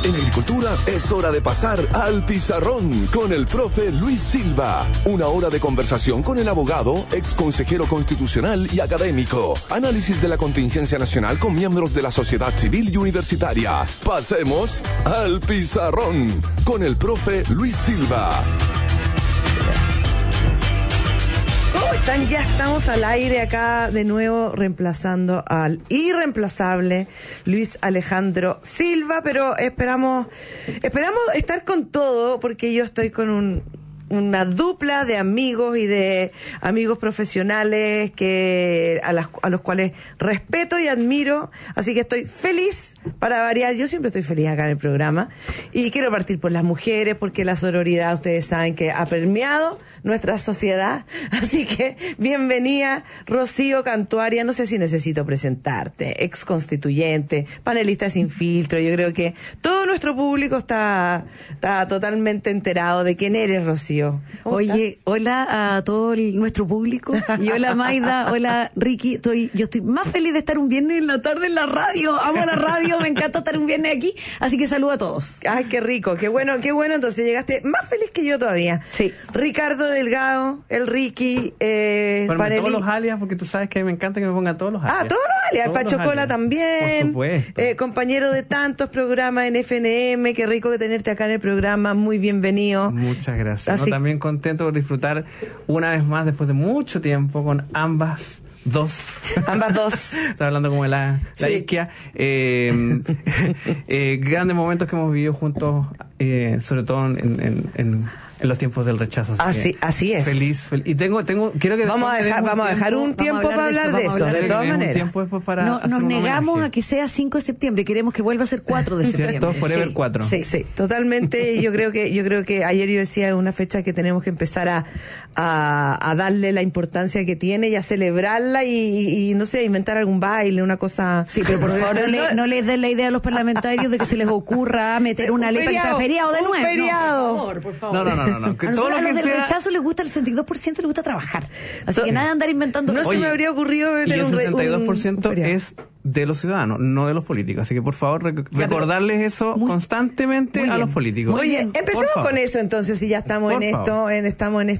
En agricultura es hora de pasar al pizarrón con el profe Luis Silva. Una hora de conversación con el abogado, ex consejero constitucional y académico. Análisis de la contingencia nacional con miembros de la sociedad civil y universitaria. Pasemos al pizarrón con el profe Luis Silva. ¿Cómo están? Ya estamos al aire acá de nuevo, reemplazando al irreemplazable Luis Alejandro Silva, pero esperamos estar con todo, porque yo estoy con una dupla de amigos y de amigos profesionales a los cuales respeto y admiro, así que estoy feliz para variar. Yo siempre estoy feliz acá en el programa y quiero partir por las mujeres, porque la sororidad, ustedes saben que ha permeado nuestra sociedad, así que bienvenida Rocío Cantuaria. No sé si necesito presentarte, ex constituyente, panelista sin filtro. Yo creo que todo nuestro público está totalmente enterado de quién eres, Rocío. Oye, estás? hola a todo nuestro público, y hola Maida, hola Ricky. Yo estoy más feliz de estar un viernes en la tarde en la radio. Amo la radio, me encanta estar un viernes aquí, así que saludo a todos. Ay, qué rico, qué bueno, entonces llegaste más feliz que yo todavía. Sí. Ricardo Delgado, el Ricky, todos los alias, porque tú sabes que me encanta que me pongan todos los alias. Ah, todos los alias, Facho Cola también. Por supuesto. Compañero de tantos programas en FNM, qué rico que tenerte acá en el programa, muy bienvenido. Muchas gracias. Así... También contento por disfrutar una vez más, después de mucho tiempo, con ambas dos. Estaba hablando como de la sí. isquia. Grandes momentos que hemos vivido juntos, sobre todo en los tiempos del rechazo. Así es. Feliz. Y quiero que vamos a dejar un tiempo para hablar de eso, de todas maneras. Nos negamos a que sea 5 de septiembre, queremos que vuelva a ser 4 de septiembre. ¿Cierto? Forever 4. Sí, totalmente. Yo creo que ayer yo decía, es una fecha que tenemos que empezar a darle la importancia que tiene y a celebrarla y no sé, inventar algún baile, una cosa. Sí, pero por favor no les den la idea a los parlamentarios de que se les ocurra meter una ley para feriado de nuevo. Feriado. Por favor. No. Que a todo lo los que del sea... rechazo les gusta, el 62% les gusta trabajar. Así que nada de andar inventando. No se me habría ocurrido meter y el 62% un es de los ciudadanos, no de los políticos. Así que por favor recordarles eso constantemente a los políticos. Oye, empecemos con eso entonces, si ya estamos en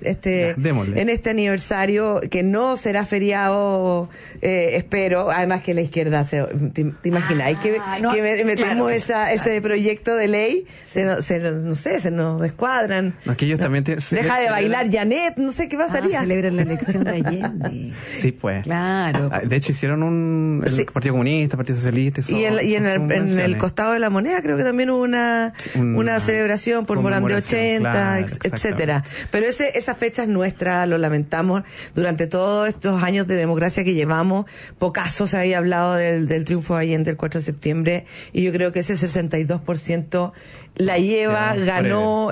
este aniversario que no será feriado, espero. Además que la izquierda te imaginas que metemos ese proyecto de ley, se nos descuadran. No, que ellos también deja de bailar Janet, no sé qué pasaría. Celebran la elección de Allende. Sí, pues. Claro. De hecho hicieron el Partido Comunista, Partido Socialista y en el costado de la moneda creo que también hubo una celebración por Morán de 80, claro, etcétera. Pero esa fecha es nuestra, lo lamentamos. Durante todos estos años de democracia que llevamos, pocaso se había hablado del triunfo de Allende el 4 de septiembre, y yo creo que ese 62% la lleva, ganó,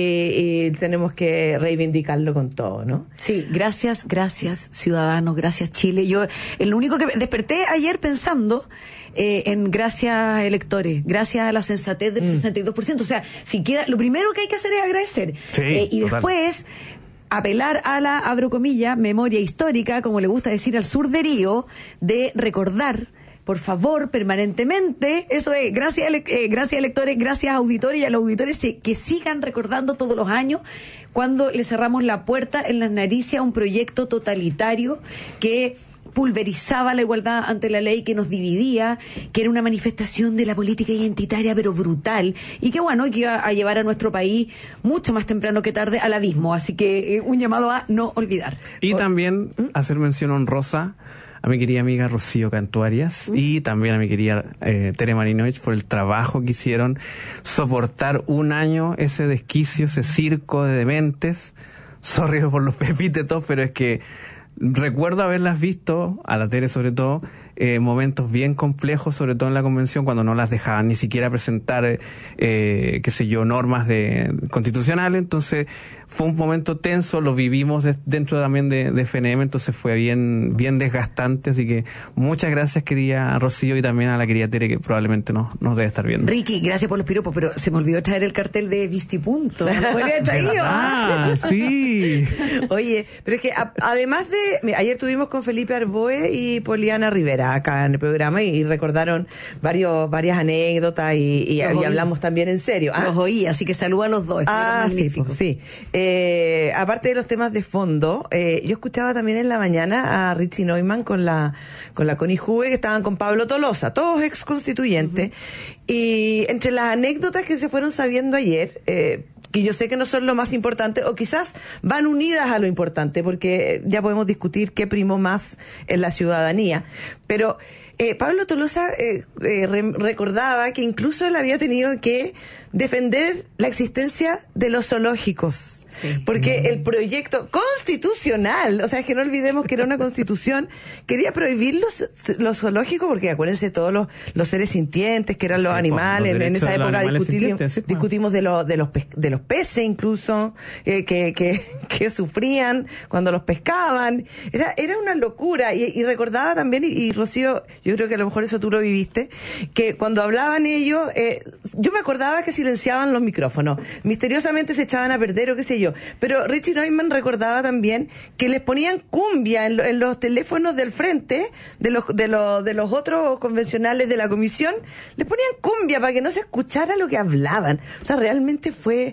y tenemos que reivindicarlo con todo, ¿no? Sí, gracias ciudadanos, gracias Chile. Yo el único que desperté ayer pensando en gracias electores, gracias a la sensatez del 62%. O sea, si queda, lo primero que hay que hacer es agradecer. Y después apelar a la, abro comillas, memoria histórica, como le gusta decir al surderío, de recordar, por favor, permanentemente, eso es, gracias electores, gracias auditores, y a los auditores que sigan recordando todos los años cuando le cerramos la puerta en las narices a un proyecto totalitario que pulverizaba la igualdad ante la ley, que nos dividía, que era una manifestación de la política identitaria pero brutal, y que bueno, que iba a llevar a nuestro país mucho más temprano que tarde al abismo. Así que un llamado a no olvidar. Y también hacer mención honrosa a mi querida amiga Rocío Cantuarias y también a mi querida Tere Marinovich por el trabajo que hicieron, soportar un año ese desquicio, ese circo de dementes. Sorry por los epítetos, pero es que recuerdo haberlas visto, a la Tere sobre todo, momentos bien complejos, sobre todo en la convención, cuando no las dejaban ni siquiera presentar, qué sé yo, normas constitucionales. Entonces fue un momento tenso, lo vivimos dentro también de FNM, entonces fue bien desgastante. Así que muchas gracias, querida Rocío, y también a la querida Tere, que probablemente nos debe estar viendo. Ricky, gracias por los piropos, pero se me olvidó traer el cartel de Vistipunto. ¿Lo podría haber traído? Sí. Oye, pero es que además de... Ayer tuvimos con Felipe Arboe y Poliana Rivera. acá en el programa y recordaron varias anécdotas y hablamos también en serio. Los oí, así que saludo a los dos. Magnífico. Sí. Aparte de los temas de fondo, yo escuchaba también en la mañana a Richie Neumann con la Connie Juve, que estaban con Pablo Tolosa, todos ex constituyentes, y entre las anécdotas que se fueron sabiendo ayer, que yo sé que no son lo más importante, o quizás van unidas a lo importante, porque ya podemos discutir qué primó más en la ciudadanía, pero Pablo Tolosa recordaba que incluso él había tenido que defender la existencia de los zoológicos, porque el proyecto constitucional, o sea, es que no olvidemos que era una constitución, quería prohibir los zoológicos, porque acuérdense todos los seres sintientes, que eran los animales, en esa época discutimos de los peces incluso, que sufrían cuando los pescaban, era una locura, y recordaba también, y Rocío, yo creo que a lo mejor eso tú lo viviste, que cuando hablaban ellos, yo me acordaba que silenciaban los micrófonos, misteriosamente se echaban a perder o qué sé yo, pero Richie Neumann recordaba también que les ponían cumbia en los teléfonos del frente de los otros convencionales de la comisión, les ponían cumbia para que no se escuchara lo que hablaban. O sea, realmente fue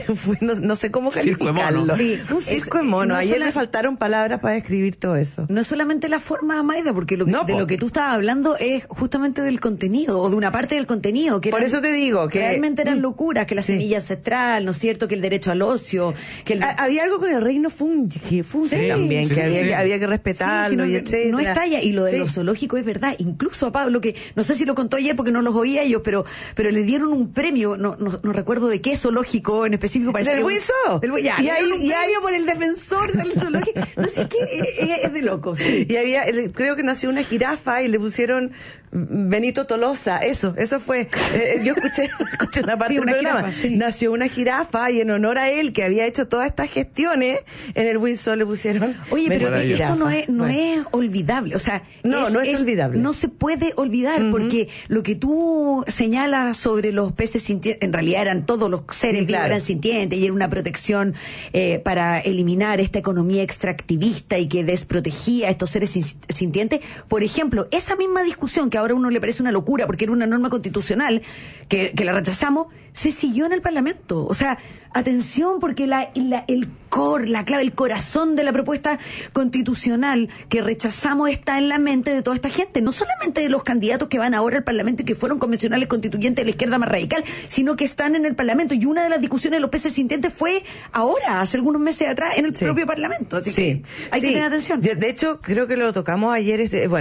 no sé cómo calificarlo. Sí, un circo de mono. Ayer me faltaron palabras para describir todo eso. No es solamente la forma, Maida, porque de lo que tú estabas hablando es justamente del contenido, o de una parte del contenido. Que por eso te digo que realmente eran locuras, que la semilla ancestral, ¿no es cierto?, que el derecho al ocio. Que había algo con el reino fungi también, que había que respetarlo, y etcétera. No estalla, y lo de los zoológicos es verdad. Incluso a Pablo, que no sé si lo contó ayer porque no los oía ellos, pero le dieron un premio, no recuerdo de qué zoológico en específico, parece. ¿Del Windsor? Y ahí por el defensor del zoológico. No sé, es de locos. Sí. Y creo que nació una jirafa y le pusieron Benito Tolosa, eso fue, yo escuché una parte del programa, nació una jirafa y en honor a él, que había hecho todas estas gestiones, en el Windsor le pusieron. Oye, pero esto no es olvidable, o sea, no es olvidable. No se puede olvidar, porque lo que tú señalas sobre los peces sintientes, en realidad eran todos los seres vivos, eran sintientes, y era una protección para eliminar esta economía extractivista y que desprotegía a estos seres sintientes. Por ejemplo, esa misma discusión que ahora a uno le parece una locura porque era una norma constitucional que la rechazamos, se siguió en el Parlamento. O sea, atención, porque el clave, el corazón de la propuesta constitucional que rechazamos está en la mente de toda esta gente, no solamente de los candidatos que van ahora al Parlamento y que fueron convencionales constituyentes de la izquierda más radical, sino que están en el Parlamento. Y una de las discusiones de los peces sintientes fue ahora, hace algunos meses atrás, en el propio Parlamento. Así que hay que tener atención. De hecho, creo que lo tocamos ayer.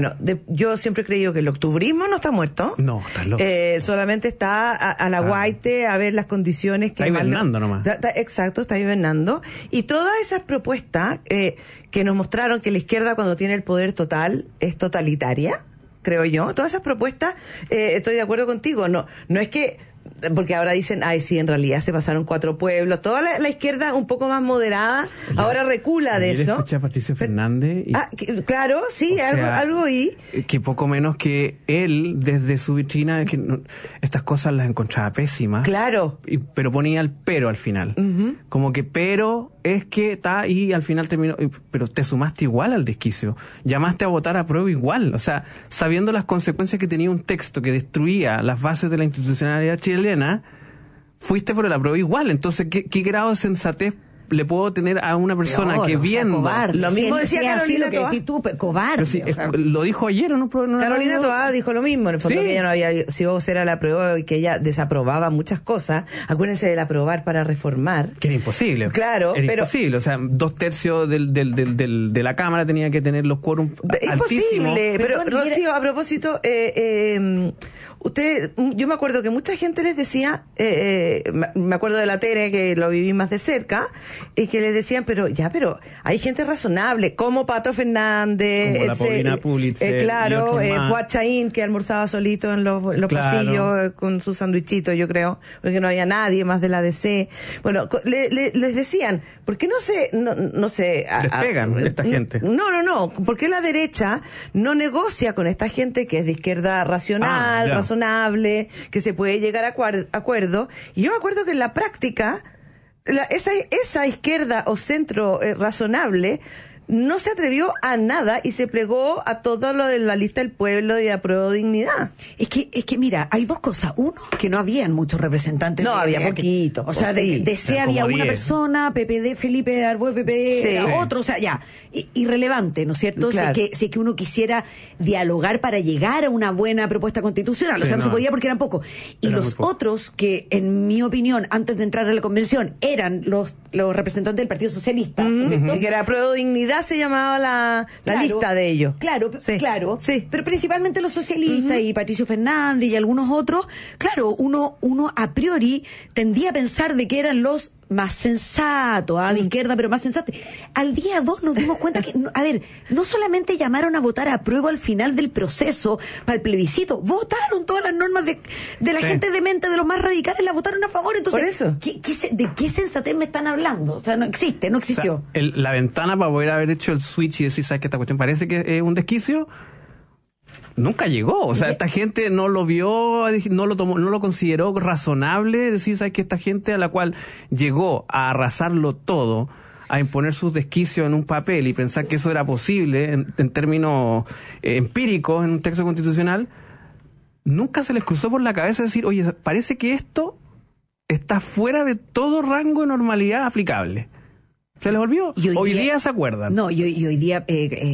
Yo siempre he creído que el octubrismo no está muerto. No, está loco. Solamente está a la guaite, a ver las condiciones que... Está hibernando nomás. Exacto, está hibernando. Y todas esas propuestas que nos mostraron que la izquierda, cuando tiene el poder total, es totalitaria, creo yo. Todas esas propuestas, estoy de acuerdo contigo. No es que... Porque ahora dicen, sí, en realidad se pasaron 4 pueblos. Toda la izquierda un poco más moderada ahora recula de eso. Escuché a Patricio Fernández. Claro, sí, algo y... Que poco menos que él, desde su vitrina, estas cosas las encontraba pésimas. Claro. Pero ponía el pero al final. Uh-huh. Como que pero es que está, y al final terminó, pero te sumaste igual al desquicio. Llamaste a votar a prueba igual. O sea, sabiendo las consecuencias que tenía un texto que destruía las bases de la institucionalidad chilena, fuiste por el apruebo igual. Entonces, ¿qué grado de sensatez le puedo tener a una persona que viendo... Cobarde. Lo mismo decía Carolina Toá. Cobarde. Sí, lo dijo ayer en un programa. Carolina Toá dijo lo mismo, en el fondo, que ella no había sido vocera la prueba y que ella desaprobaba muchas cosas. Acuérdense del aprobar para reformar. Que era imposible. Claro, era imposible. O sea, 2/3 de la Cámara tenía que tener los quórum altísimos. Imposible. Pero Rocío, a propósito, yo me acuerdo que mucha gente les decía, me acuerdo de la Tere, que lo viví más de cerca, y que les decían, pero hay gente razonable, como Pato Fernández, como la Paulina Pulitzer, claro, Fuad Chaín, que almorzaba solito en los pasillos con su sandwichito, yo creo, porque no había nadie más de la DC. Bueno, les decían, ¿por qué no se despegan de esta gente? No, ¿por qué la derecha no negocia con esta gente que es de izquierda racional, razonable, que se puede llegar a acuerdo? Y yo me acuerdo que en la práctica esa izquierda o centro razonable no se atrevió a nada y se plegó a todo lo de la lista del pueblo y a Prueba de Dignidad. Es que mira, hay dos cosas. Uno, que no habían muchos representantes. No, había poquito. O sea, de C había una persona, PPD, Felipe Arboe, PPD, otro, o sea, ya. Irrelevante, ¿no es cierto? Claro. Si es que uno quisiera dialogar para llegar a una buena propuesta constitucional. Sí, o sea, no se no. podía porque eran pocos. Y Era los muy poco. otros, que en mi opinión, antes de entrar a la convención, eran los representantes del Partido Socialista, ¿no es cierto? Y que era Prueba de Dignidad se llamaba la Claro, lista de ellos. Claro, Sí. claro. Sí. Pero principalmente los socialistas y Patricio Fernández y algunos otros, claro, uno a priori tendía a pensar de que eran los más sensatos, de izquierda, pero más sensatos. Al día 2 nos dimos cuenta que, no solamente llamaron a votar a prueba al final del proceso para el plebiscito, votaron todas las normas de la gente demente, de los más radicales, las votaron a favor. Entonces, Por eso. ¿de qué sensatez me están hablando? O sea, no existió. O sea, la ventana para poder haber hecho el switch y decir, ¿sabes qué? Esta cuestión parece que es un desquicio. Nunca llegó. O sea, esta gente no lo vio, no lo tomó, no lo consideró razonable. Decir, ¿sabes qué? Esta gente a la cual llegó a arrasarlo todo, a imponer sus desquicios en un papel y pensar que eso era posible en términos empíricos en un texto constitucional, nunca se les cruzó por la cabeza decir, oye, parece que esto está fuera de todo rango de normalidad aplicable. ¿Se les olvidó? Y Hoy día se acuerdan. No, y hoy día,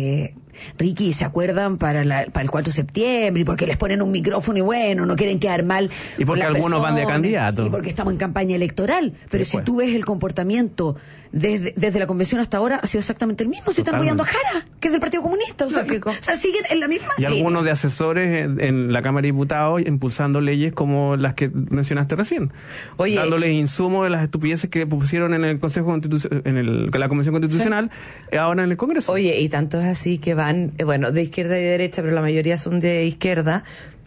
Ricky, se acuerdan para el 4 de septiembre, y porque les ponen un micrófono y bueno, no quieren quedar mal. Y porque con las algunos van de personas, candidato. Y porque estamos en campaña electoral. Pero Sí, si pues. tú ves el comportamiento desde la convención hasta ahora, ha sido exactamente el mismo. Se están apoyando a Jara, que es del Partido Comunista. O sea, siguen en la misma Y línea. algunos de asesores en la Cámara de Diputados impulsando leyes como las que mencionaste recién. Oye, dándoles insumos de las estupideces que pusieron en el Consejo en la Convención Constitucional, ahora en el Congreso. Oye, y tanto es así que van, de izquierda y de derecha, pero la mayoría son de izquierda,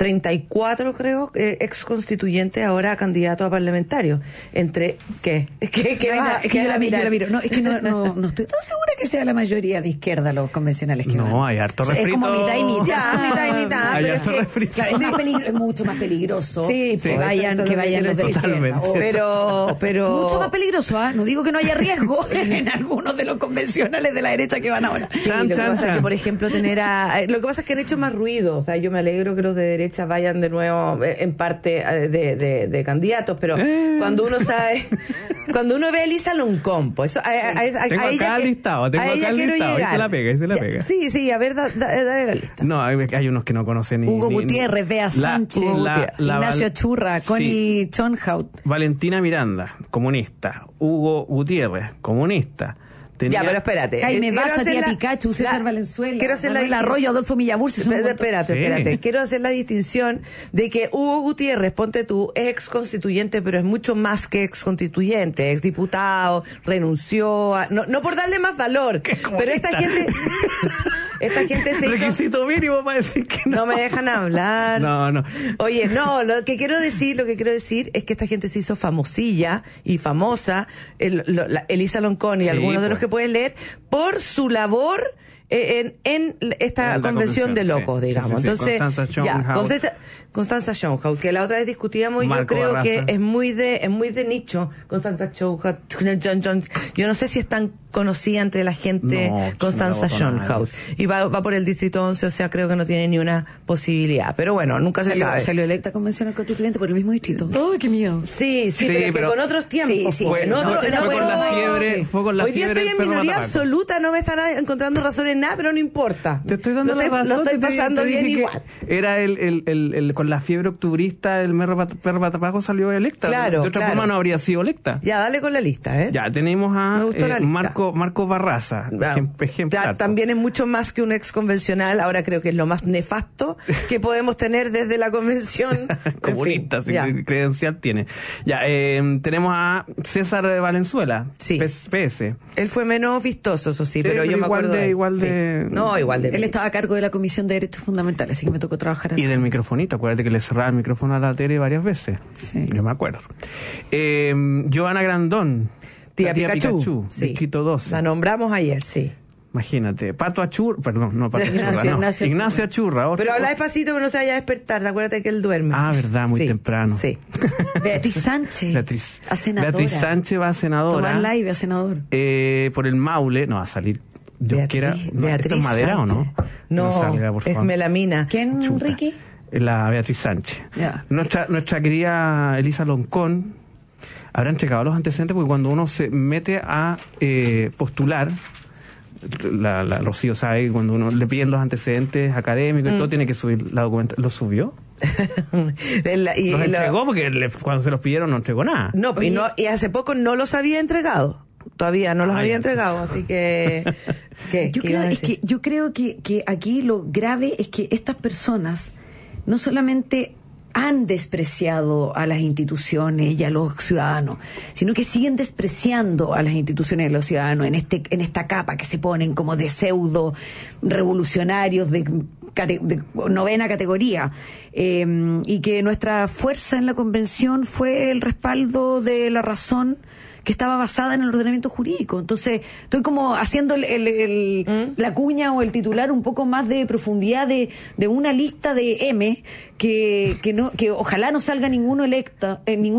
34 creo, ex constituyentes ahora candidatos a parlamentarios. Entre, ¿qué? ¿Qué va? Es que yo la miro. No, es que no estoy tan segura que sea la mayoría de izquierda los convencionales que van. No, hay harto refrito. Es como mitad y mitad. Ya, mitad y mitad. Hay pero harto es que, refrito. Claro, es mucho más peligroso Sí, que pues, vayan eso es lo que los de quiero izquierda. Totalmente. pero Mucho más peligroso, No digo que no haya riesgo en algunos de los convencionales de la derecha que van ahora. lo que pasa es que, por ejemplo, lo que pasa es que han hecho más ruido. O sea, yo me alegro que los de derecha vayan de nuevo en parte de candidatos, pero cuando uno sabe, cuando uno ve a Elisa Loncón, pues Tengo acá el listado, ahí se la pega. Sí, a ver, dale la lista. No, hay unos que no conocen ni... Hugo Gutiérrez, Bea Sánchez, Ignacio Achurra, Connie Schonhaut. Valentina Miranda, comunista. Hugo Gutiérrez, comunista. Ya, pero espérate. Jaime Quiero Baza, hacer Tía Pikachu, César Valenzuela, quiero hacer Manuel Arroyo, Adolfo Millaburce. Espérate. Sí. Quiero hacer la distinción de que Hugo Gutiérrez, ponte tú, es ex constituyente, pero es mucho más que ex constituyente, ex diputado, renunció, no por darle más valor, pero esta gente se hizo... Requisito mínimo para decir que no. No me dejan hablar. No. Oye, no, lo que quiero decir es que esta gente se hizo famosilla y famosa, Elisa Loncón y Sí, algunos de los pues. que puedes leer, por su labor en esta En la convención de locos, sí. digamos. Sí. Entonces, Constanza Schoenhaus. Constanza Schoenhaus, que la otra vez discutíamos, Marco yo creo Barraza. que es muy de nicho. Constanza Schoenhaus, yo no sé si es tan conocida entre la gente No, Constanza no la votó Schoenhaus. Y va por el distrito 11, o sea, creo que no tiene ni una posibilidad. Pero bueno, nunca se sabe. Salió electa convencional constituyente por el mismo distrito. ¡Ay, qué miedo! Sí, Sí, pero, pero- que con otros tiempos. Sí, pues, sí, en sí. otro- Fue en con otro- la fiebre, fue con la Hoy día fiebre estoy del en perro minoría matapaco. absoluta, no me están encontrando razones en nada, pero no importa. Te estoy dando la razón. Lo estoy te pasando bien dije que igual. Era el con la fiebre octubrista, el perro matapaco salió electa. Claro, De otra claro. forma no habría sido electa. Ya, dale con la lista, ¿eh? Ya, tenemos a Me gustó la lista. Marco Barraza, ejemplar. Ya, también es mucho más que un ex convencional, ahora creo que es lo más nefasto que podemos tener desde la convención. Comunista, En fin, ya. credencial tiene. Ya, tenemos a César Valenzuela, Sí. PS. Él fue menos vistoso, eso sí, pero yo me igual acuerdo de- él. igual Sí. de- No, igual de... Él estaba a cargo de la Comisión de Derechos Fundamentales, así que me tocó trabajar en Y del microfonito, acuérdate que le cerraba el micrófono a la Tere varias veces. Sí. Yo me acuerdo. Joana Grandón, Tía la tía Pikachu. Pikachu, Sí. distrito 12. La nombramos ayer, sí. Imagínate, Pato Achurra, perdón, no Pato Ignacio- Achurra, no. Ignacio Ignacio Achurra. otro- Pero habla despacito que no se vaya a despertar, acuérdate que él duerme. Ah, verdad, muy Sí, temprano. Sí. Beatriz Sánchez. Beatriz a senadora. Beatriz Sánchez va a senadora. Tomás Laive a senador. Por el Maule, no va a salir ¿Esto es madera Sánchez. o no? No, salga, por es favor. melamina. ¿Quién, Chuta. Ricky? La Beatriz Sánchez. Ya. Nuestra querida Elisa Loncón habrá entregado los antecedentes, porque cuando uno se mete a postular, la Rocío sabe que cuando uno le piden los antecedentes académicos y todo, tiene que subir la documentación. ¿Lo subió? Los entregó porque cuando se los pidieron no entregó nada. No, y hace poco no los había entregado. Todavía no los había entregado, así que... Yo creo que aquí lo grave es que estas personas no solamente han despreciado a las instituciones y a los ciudadanos, sino que siguen despreciando a las instituciones y a los ciudadanos en esta capa que se ponen como de pseudo revolucionarios de novena categoría, y que nuestra fuerza en la convención fue el respaldo de la razón que estaba basada en el ordenamiento jurídico. Entonces, estoy como haciendo la cuña o el titular un poco más de profundidad de una lista de M que ojalá no salga ninguno electo,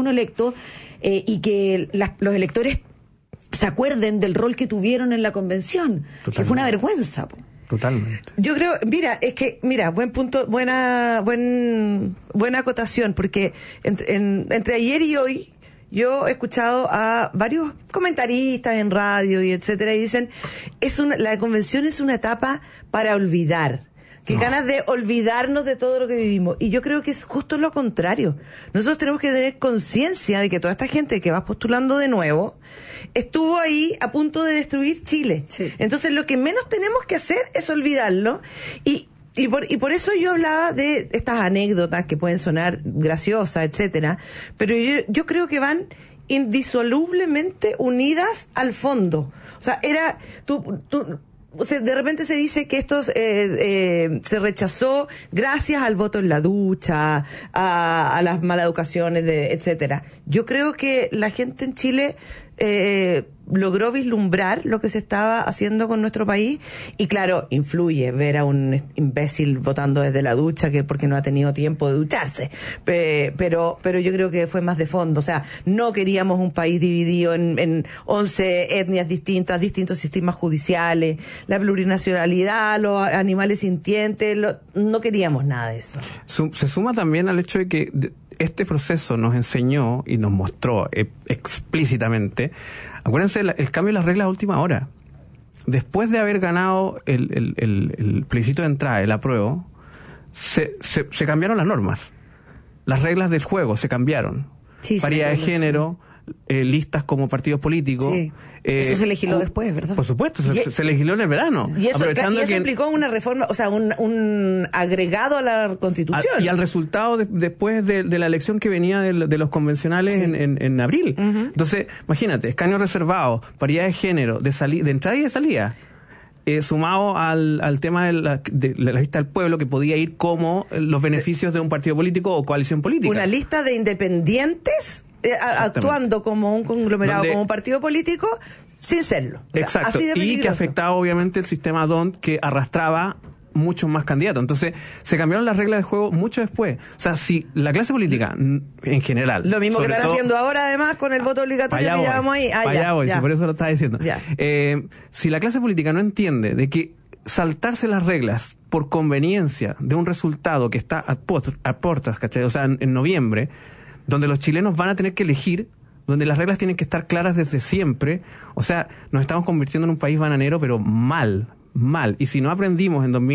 y que los electores se acuerden del rol que tuvieron en la convención, que fue una vergüenza. Totalmente. Yo creo, buen punto, buena acotación, porque entre ayer y hoy yo he escuchado a varios comentaristas en radio y etcétera, y dicen, la convención es una etapa para olvidar. Qué ganas de olvidarnos de todo lo que vivimos. Y yo creo que es justo lo contrario. Nosotros tenemos que tener conciencia de que toda esta gente que va postulando de nuevo estuvo ahí a punto de destruir Chile. Sí. Entonces lo que menos tenemos que hacer es olvidarlo. Y por eso yo hablaba de estas anécdotas que pueden sonar graciosas, etcétera, pero yo creo que van indisolublemente unidas al fondo. O sea, o sea, de repente se dice que esto se rechazó gracias al voto en la ducha, a las maleducaciones, etcétera. Yo creo que la gente en Chile logró vislumbrar lo que se estaba haciendo con nuestro país, y claro, influye ver a un imbécil votando desde la ducha porque no ha tenido tiempo de ducharse, pero yo creo que fue más de fondo. O sea, no queríamos un país dividido en 11 etnias distintas, distintos sistemas judiciales, la plurinacionalidad, los animales sintientes, no queríamos nada de eso. Se suma también al hecho de que este proceso nos enseñó y nos mostró explícitamente, acuérdense, el cambio de las reglas a última hora. Después de haber ganado el plebiscito de entrada, el apruebo, se cambiaron las normas. Las reglas del juego se cambiaron. Sí, paridad de género, listas como partidos políticos. Sí. Eso se legisló después, ¿verdad? Por supuesto, se legisló en el verano. Y eso que implicó una reforma, o sea, un agregado a la Constitución. Y al resultado después de la elección que venía de los convencionales, sí, en abril. Uh-huh. Entonces, imagínate, escaños reservados, paridad de género, de entrada y de salida. Sumado al tema de la lista del pueblo, que podía ir como los beneficios de un partido político o coalición política. Una lista de independientes actuando como un conglomerado, como un partido político, sin serlo. O sea, exacto, así de peligroso. Y que afectaba obviamente el sistema DONT, que arrastraba muchos más candidatos. Entonces, se cambiaron las reglas de juego mucho después. O sea, si la clase política, en general... Lo mismo que están haciendo ahora, además, con el voto obligatorio que llevamos ahí. Sí, por eso lo estaba diciendo. Si la clase política no entiende de que saltarse las reglas por conveniencia de un resultado que está a puertas, ¿cachai? O sea, en noviembre, donde los chilenos van a tener que elegir, donde las reglas tienen que estar claras desde siempre, o sea, nos estamos convirtiendo en un país bananero, pero mal. Y si no aprendimos en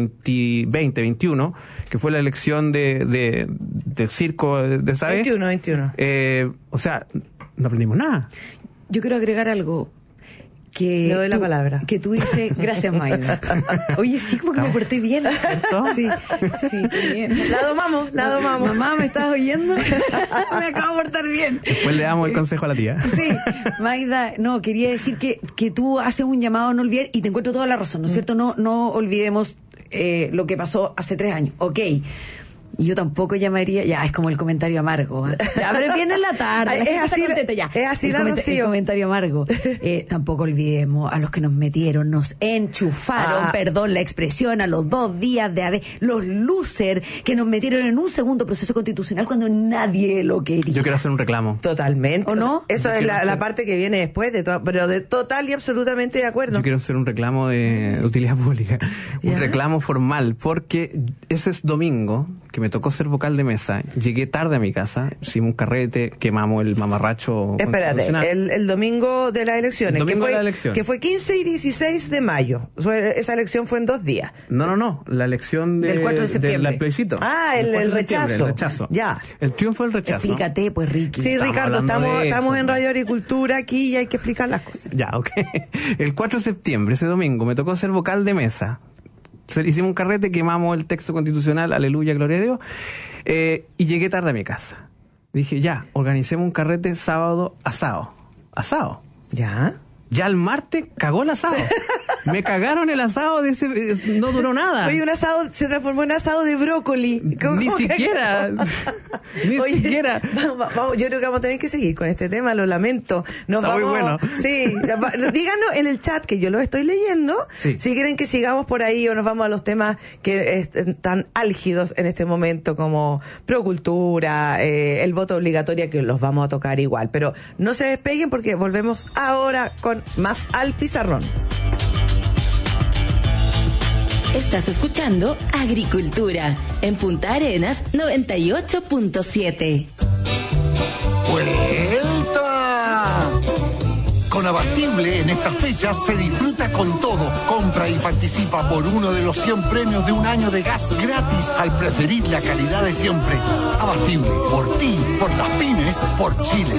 2021, que fue la elección del circo de ¿sabes? 21. O sea, no aprendimos nada. Yo quiero agregar algo. Le doy la palabra. Que tú dices, gracias, Mayda. Oye, sí, como que me porté bien, ¿cierto? Sí, bien. La domamos. Mamá, ¿me estás oyendo? Me acabo de portar bien. Después le damos el consejo a la tía. Sí, Mayda, no, quería decir que tú haces un llamado a no olvidar, y te encuentro toda la razón, ¿no es cierto? No olvidemos lo que pasó hace 3 años. Ok. Y yo tampoco llamaría, ya, es como el comentario amargo. Ya, pero viene en la tarde. Es así, ya. Es así el la Rocío. El comentario amargo. Tampoco olvidemos a los que nos metieron, nos enchufaron, perdón la expresión, a los 2 días de haber, los losers que nos metieron en un segundo proceso constitucional cuando nadie lo quería. Yo quiero hacer un reclamo. Totalmente. ¿O no? Eso es la parte que viene después, pero de total y absolutamente de acuerdo. Yo quiero hacer un reclamo de utilidad pública. Un reclamo formal, porque ese es domingo, que me tocó ser vocal de mesa. Llegué tarde a mi casa, hicimos un carrete, quemamos el mamarracho. Espérate, el domingo de las elecciones. Que fue 15 y 16 de mayo. Esa elección fue en 2 días. No. La elección del 4 de septiembre. Del plebiscito. El rechazo. El rechazo. Ya. El triunfo del rechazo. Explícate, pues, Ricky. Sí, Ricardo, estamos en Radio Agricultura aquí y hay que explicar las cosas. Ya, ok. El 4 de septiembre, ese domingo, me tocó ser vocal de mesa. Hicimos un carrete, quemamos el texto constitucional, aleluya, gloria a Dios, y llegué tarde a mi casa. Dije, ya, organicemos un carrete sábado asado. ¿Ya? Ya el martes cagó el asado. Me cagaron el asado no duró nada. Oye, un asado se transformó en asado de brócoli. Ni siquiera. Vamos, yo creo que vamos a tener que seguir con este tema, lo lamento. Está muy bueno. Sí, díganos en el chat, que yo lo estoy leyendo, si quieren que sigamos por ahí o nos vamos a los temas que están álgidos en este momento, como procultura, el voto obligatorio, que los vamos a tocar igual. Pero no se despeguen porque volvemos ahora con más Al Pizarrón. Estás escuchando Agricultura en Punta Arenas 98.7. ¡Vuelta! Con Abatible en esta fecha se disfruta con todo. Compra y participa por uno de los 100 premios de un año de gas gratis al preferir la calidad de siempre. Abatible, por ti, por las pymes, por Chile.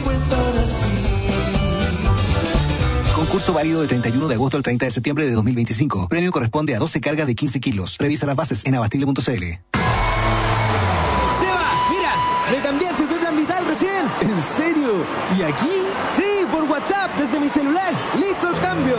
Concurso válido del 31 de agosto al 30 de septiembre de 2025. Premio corresponde a 12 cargas de 15 kilos. Revisa las bases en abastible.cl. ¡Seba! ¡Mira! ¡Me cambié a FP Plan Vital recién! ¿En serio? ¿Y aquí? Sí, por WhatsApp, desde mi celular. ¡Listo el cambio!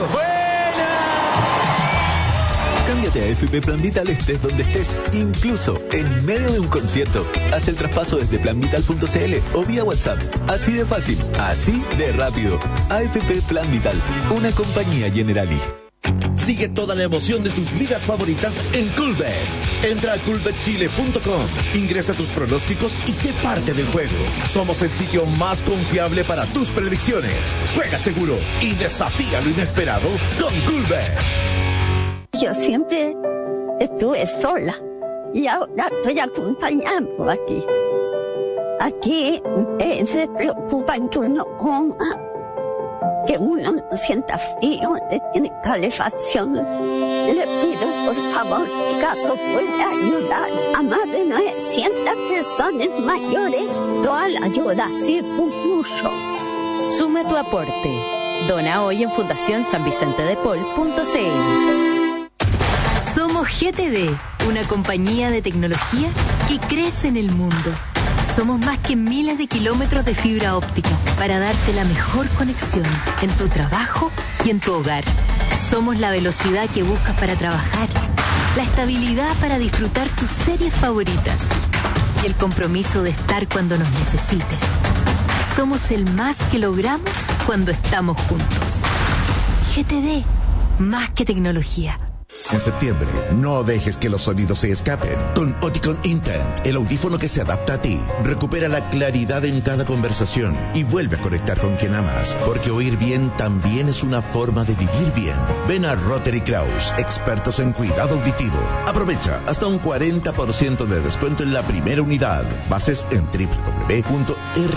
Cámbiate a FP Plan Vital estés donde estés, incluso en medio de un concierto. Haz el traspaso desde planvital.cl o vía WhatsApp. Así de fácil, así de rápido. AFP Plan Vital, una compañía Generali. Sigue toda la emoción de tus ligas favoritas en Coolbet. Entra a coolbetchile.com, ingresa tus pronósticos y sé parte del juego. Somos el sitio más confiable para tus predicciones. Juega seguro y desafía lo inesperado con Coolbet. Yo siempre estuve sola y ahora estoy acompañando aquí. Aquí se preocupan que uno coma, que uno no sienta frío, le tiene calefacción. Le pido por favor que caso puede ayudar a más de 900 personas mayores. Toda la ayuda sirve mucho. Suma tu aporte. Dona hoy en fundacionsanvicentedepol.cl. Somos GTD, una compañía de tecnología que crece en el mundo. Somos más que miles de kilómetros de fibra óptica para darte la mejor conexión en tu trabajo y en tu hogar. Somos la velocidad que buscas para trabajar, la estabilidad para disfrutar tus series favoritas y el compromiso de estar cuando nos necesites. Somos el más que logramos cuando estamos juntos. GTD, más que tecnología. En septiembre, no dejes que los sonidos se escapen. Con Oticon Intent, el audífono que se adapta a ti. Recupera la claridad en cada conversación y vuelve a conectar con quien amas. Porque oír bien también es una forma de vivir bien. Ven a Rotary Kraus, expertos en cuidado auditivo. Aprovecha hasta un 40% de descuento en la primera unidad. Bases en www.ryk.cl.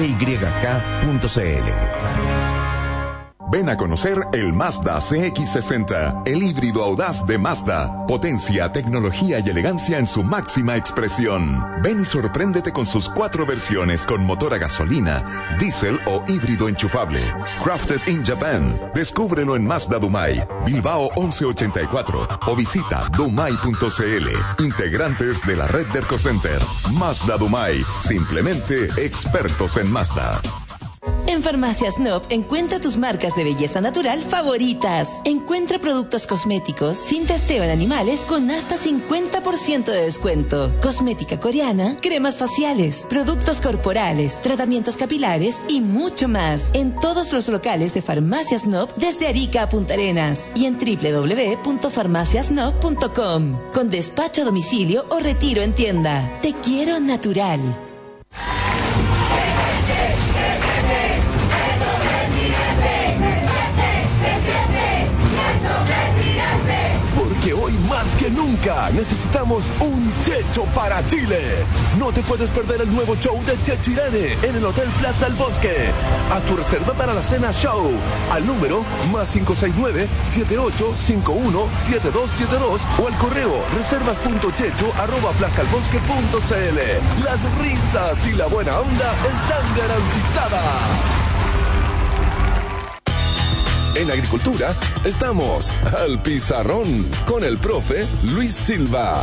Ven a conocer el Mazda CX-60, el híbrido audaz de Mazda. Potencia, tecnología y elegancia en su máxima expresión. Ven y sorpréndete con sus 4 versiones con motor a gasolina, diésel o híbrido enchufable. Crafted in Japan. Descúbrelo en Mazda Dumai, Bilbao 1184 o visita dumai.cl. Integrantes de la red Derco Center. Mazda Dumai, simplemente expertos en Mazda. En Farmacias Nop encuentra tus marcas de belleza natural favoritas. Encuentra productos cosméticos sin testeo en animales con hasta 50% de descuento. Cosmética coreana, cremas faciales, productos corporales, tratamientos capilares y mucho más. En todos los locales de Farmacias Nop desde Arica a Punta Arenas y en www.farmaciasnop.com con despacho a domicilio o retiro en tienda. Te quiero natural. Porque hoy más que nunca necesitamos un Checho para Chile. No te puedes perder el nuevo show de Checho Irane en el Hotel Plaza El Bosque. Haz tu reserva para la cena show al número +569-7851-7272 o al correo reservas.checho@plazalbosque.cl. Las risas y la buena onda están garantizadas. En Agricultura estamos al pizarrón con el profe Luis Silva.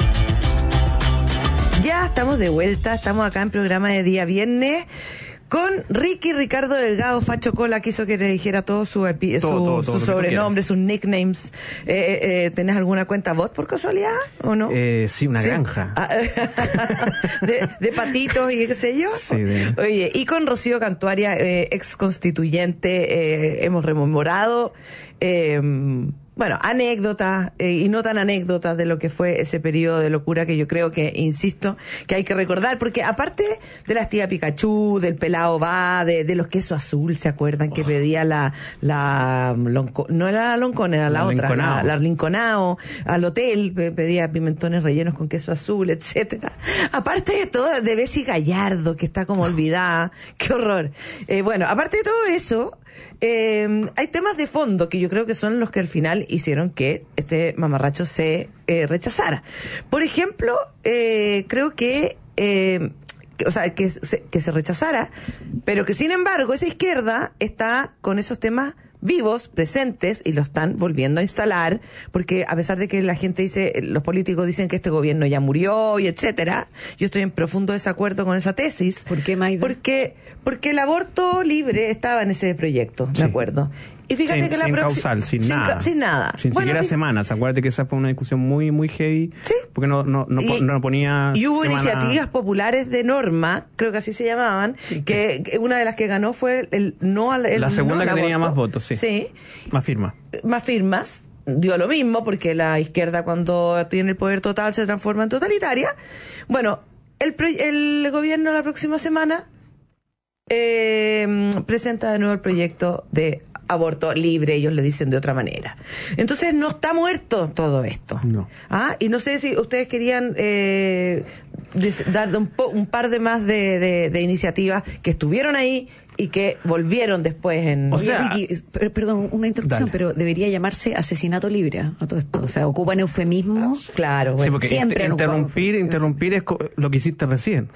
Ya estamos de vuelta, estamos acá en programa de día viernes con Ricardo Delgado, Facho Cola, quiso que le dijera todo su sobrenombre, sus nicknames. ¿Tenés alguna cuenta bot por casualidad o no? Sí, una granja. De patitos y qué sé yo. Sí, Oye, y con Rocío Cantuaria, ex constituyente, hemos rememorado bueno, anécdotas y no tan anécdotas de lo que fue ese periodo de locura que yo creo que, insisto, que hay que recordar, porque aparte de las tía Pikachu, del pelado va, de los quesos azul, ¿se acuerdan? Que pedía no era la Loncón, era la otra, Linconao. la Linconao, al hotel, pedía pimentones rellenos con queso azul, etcétera. Aparte de todo, de Bessie Gallardo, que está como olvidada, qué horror. Bueno, aparte de todo eso, hay temas de fondo que yo creo que son los que al final hicieron que este mamarracho se rechazara. Por ejemplo, creo que se rechazara, pero que sin embargo esa izquierda está con esos temas vivos, presentes, y lo están volviendo a instalar, porque a pesar de que la gente dice, los políticos dicen que este gobierno ya murió y etcétera, yo estoy en profundo desacuerdo con esa tesis. ¿Por qué, Maida? Porque el aborto libre estaba en ese proyecto, ¿de acuerdo? Y fíjate que sin causal, sin nada. Sin siquiera semanas. Acuérdate que esa fue una discusión muy, muy heavy. Sí. Porque no ponía. Y hubo iniciativas populares de norma, creo que así se llamaban, sí, que una de las que ganó fue la segunda que tenía aborto. Más votos, sí. Sí. Más firmas. Más firmas. Dio lo mismo, porque la izquierda, cuando tiene el poder total, se transforma en totalitaria. Bueno, el gobierno la próxima semana presenta de nuevo el proyecto de aborto libre, ellos le dicen de otra manera. Entonces no está muerto todo esto. No. Y no sé si ustedes querían dar un par de más de iniciativas que estuvieron ahí y que volvieron después en... O sea, Ricky, perdón, una interrupción, pero debería llamarse asesinato libre a todo esto. O sea, ocupan eufemismos. Claro, bueno. Sí, porque siempre interrumpir es lo que hiciste recién.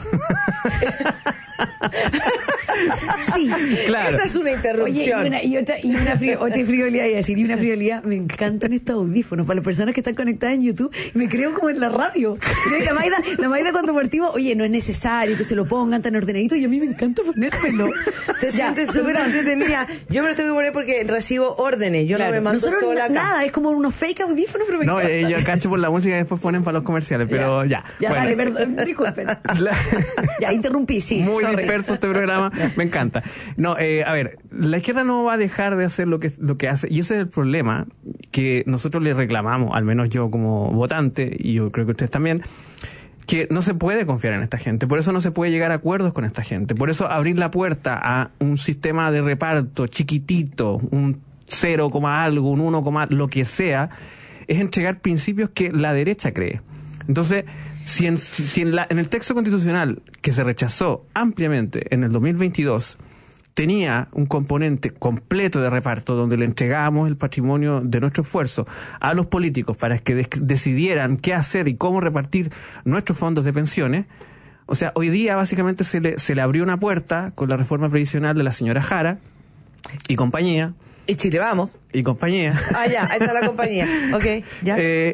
Sí, claro. Esa es una interrupción. Oye, otra frivolidad, iba a decir, y una frivolidad, me encantan estos audífonos para las personas que están conectadas en YouTube, me creo como en la radio. La Maida cuando partimos, oye, no es necesario que se lo pongan tan ordenadito, y a mí me encanta ponérmelo. Se siente súper entretenida. Yo me lo tengo que poner porque recibo órdenes, yo no me mando sola acá. Nada, es como unos fake audífonos, pero me encanta. Yo cacho por la música y después ponen para los comerciales, pero ya. Ya, bueno. Dale, perdón, disculpen. Ya, interrumpí, sí. Muy disperso este programa, me encanta. No, a ver, la izquierda no va a dejar de hacer lo que hace, y ese es el problema que nosotros le reclamamos, al menos yo como votante, y yo creo que ustedes también, que no se puede confiar en esta gente, por eso no se puede llegar a acuerdos con esta gente, por eso abrir la puerta a un sistema de reparto chiquitito, un 0, algo, un 1, lo que sea, es entregar principios que la derecha cree. Entonces, si en el texto constitucional que se rechazó ampliamente en el 2022 tenía un componente completo de reparto donde le entregábamos el patrimonio de nuestro esfuerzo a los políticos para que decidieran qué hacer y cómo repartir nuestros fondos de pensiones, o sea, hoy día básicamente se le abrió una puerta con la reforma previsional de la señora Jara y compañía. Y Chile Vamos. Y compañía. Ya, esa es la compañía. Ok, ya.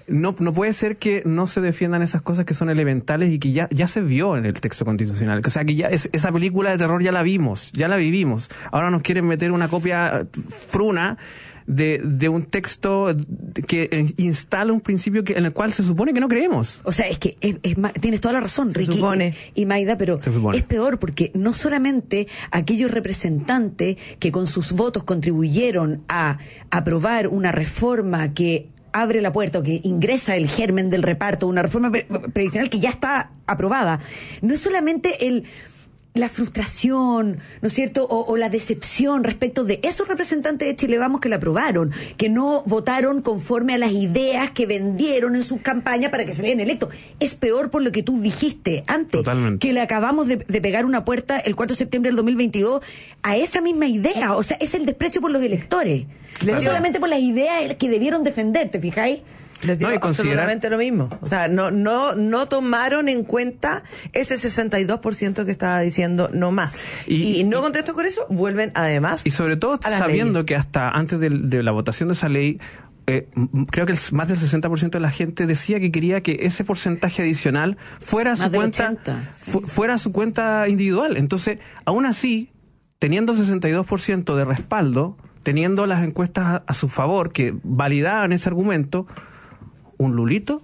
no puede ser que no se defiendan esas cosas que son elementales y que ya se vio en el texto constitucional. O sea, que ya esa película de terror ya la vimos, ya la vivimos. Ahora nos quieren meter una copia fruna de un texto que instala un principio en el cual se supone que no creemos. O sea, es que tienes toda la razón, Ricky y Maida, pero es peor porque no solamente aquellos representantes que con sus votos contribuyeron a aprobar una reforma que abre la puerta o que ingresa el germen del reparto, una reforma previsional que ya está aprobada, no es solamente la frustración, ¿no es cierto?, o la decepción respecto de esos representantes de Chile Vamos que la aprobaron, que no votaron conforme a las ideas que vendieron en sus campañas para que salieran electos. Es peor por lo que tú dijiste antes. Totalmente. Que le acabamos de pegar una puerta el 4 de septiembre del 2022 a esa misma idea. O sea, es el desprecio por los electores. No solamente por las ideas que debieron defender, ¿te fijáis? Les digo absolutamente lo mismo. O sea, no tomaron en cuenta ese 62% que estaba diciendo no más. Y no contesto con eso, vuelven además. Y sobre todo sabiendo que hasta antes de la votación de esa ley, creo que más del 60% de la gente decía que quería que ese porcentaje adicional fuera a su cuenta, fuera a su cuenta individual. Entonces, aún así, teniendo 62% de respaldo, teniendo las encuestas a su favor que validaban ese argumento, un lulito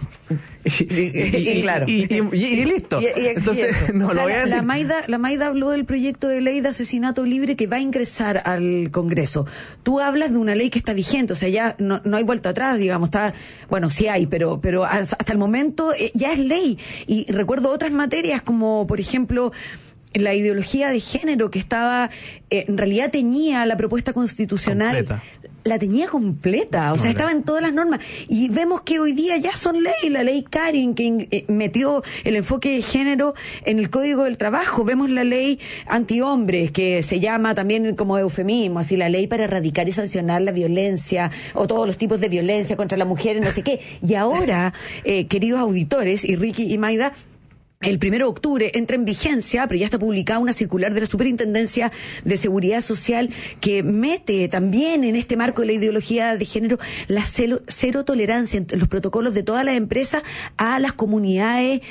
y claro y listo. Entonces no, o sea, lo voy a decir. La Maida habló del proyecto de ley de asesinato libre que va a ingresar al Congreso. Tú hablas de una ley que está vigente, o sea, ya no hay vuelta atrás, digamos, sí hay, pero hasta el momento ya es ley. Y recuerdo otras materias como, por ejemplo, la ideología de género que estaba, en realidad teñía la propuesta constitucional. Completa. La tenía completa, o sea, estaba en todas las normas. Y vemos que hoy día ya son ley, la ley Karin, que metió el enfoque de género en el Código del Trabajo. Vemos la ley antihombres, que se llama también como eufemismo, así la ley para erradicar y sancionar la violencia, o todos los tipos de violencia contra la mujer, no sé qué. Y ahora, queridos auditores, y Ricky y Maida, el 1 de octubre entra en vigencia, pero ya está publicada una circular de la Superintendencia de Seguridad Social que mete también en este marco de la ideología de género la cero tolerancia en los protocolos de todas las empresas a las comunidades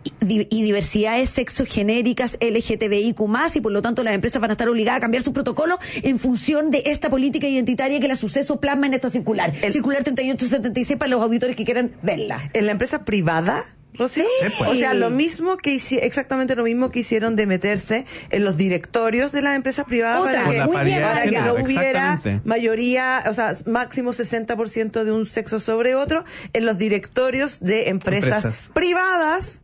y diversidades sexogenéricas LGTBIQ+, y por lo tanto las empresas van a estar obligadas a cambiar sus protocolos en función de esta política identitaria que la Suceso plasma en esta circular. Circular 3876 para los auditores que quieran verla. En la empresa privada, Rosy, o sea, exactamente lo mismo que hicieron de meterse en los directorios de las empresas privadas para que no hubiera mayoría, o sea, máximo 60% de un sexo sobre otro en los directorios de empresas privadas.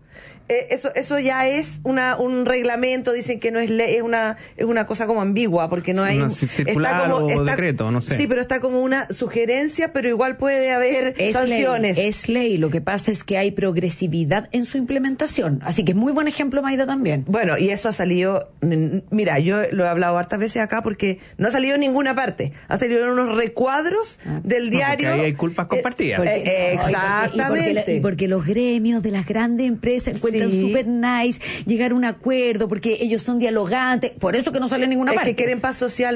Eso ya es un reglamento, dicen que no es ley, es una cosa como ambigua, porque no hay circular decreto, no sé. Sí, pero está como una sugerencia, pero igual puede haber sanciones. Es ley, lo que pasa es que hay progresividad en su implementación, así que es muy buen ejemplo, Maida, también. Bueno, y eso ha salido, mira, yo lo he hablado hartas veces acá porque no ha salido en ninguna parte, ha salido en unos recuadros del diario. Porque ahí hay culpas compartidas. Exactamente. Y porque los gremios de las grandes empresas encuentran super nice llegar a un acuerdo, porque ellos son dialogantes, por eso que no sale en ninguna parte. Es que quieren paz social,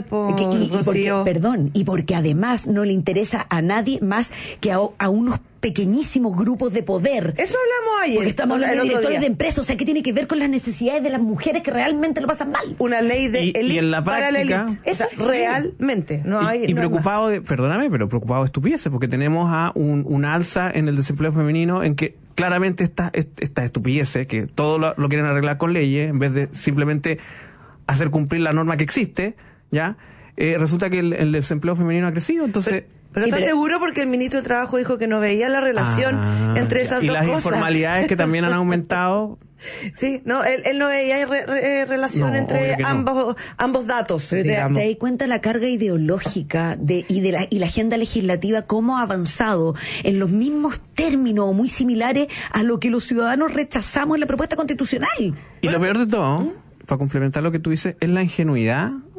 y porque además no le interesa a nadie más que a unos pequeñísimos grupos de poder. Eso hablamos ayer. Porque estamos hablando de directores de empresas, o sea, ¿qué tiene que ver con las necesidades de las mujeres que realmente lo pasan mal? Una ley de élite y en la práctica, para la élite. Eso es realmente. Preocupado, perdóname, pero preocupado de estupideces, porque tenemos a un alza en el desempleo femenino en que claramente estas estupideces, que todo lo quieren arreglar con leyes, en vez de simplemente hacer cumplir la norma que existe, ¿ya? Resulta que el desempleo femenino ha crecido, entonces... Pero ¿estás seguro? Porque el ministro de Trabajo dijo que no veía la relación entre esas dos cosas. Y las informalidades que también han aumentado. Sí, no, él no veía relación entre ambos datos. Pero te das cuenta la carga ideológica y la agenda legislativa, cómo ha avanzado en los mismos términos o muy similares a lo que los ciudadanos rechazamos en la propuesta constitucional. Y lo peor de todo, para complementar lo que tú dices, es la ingenuidad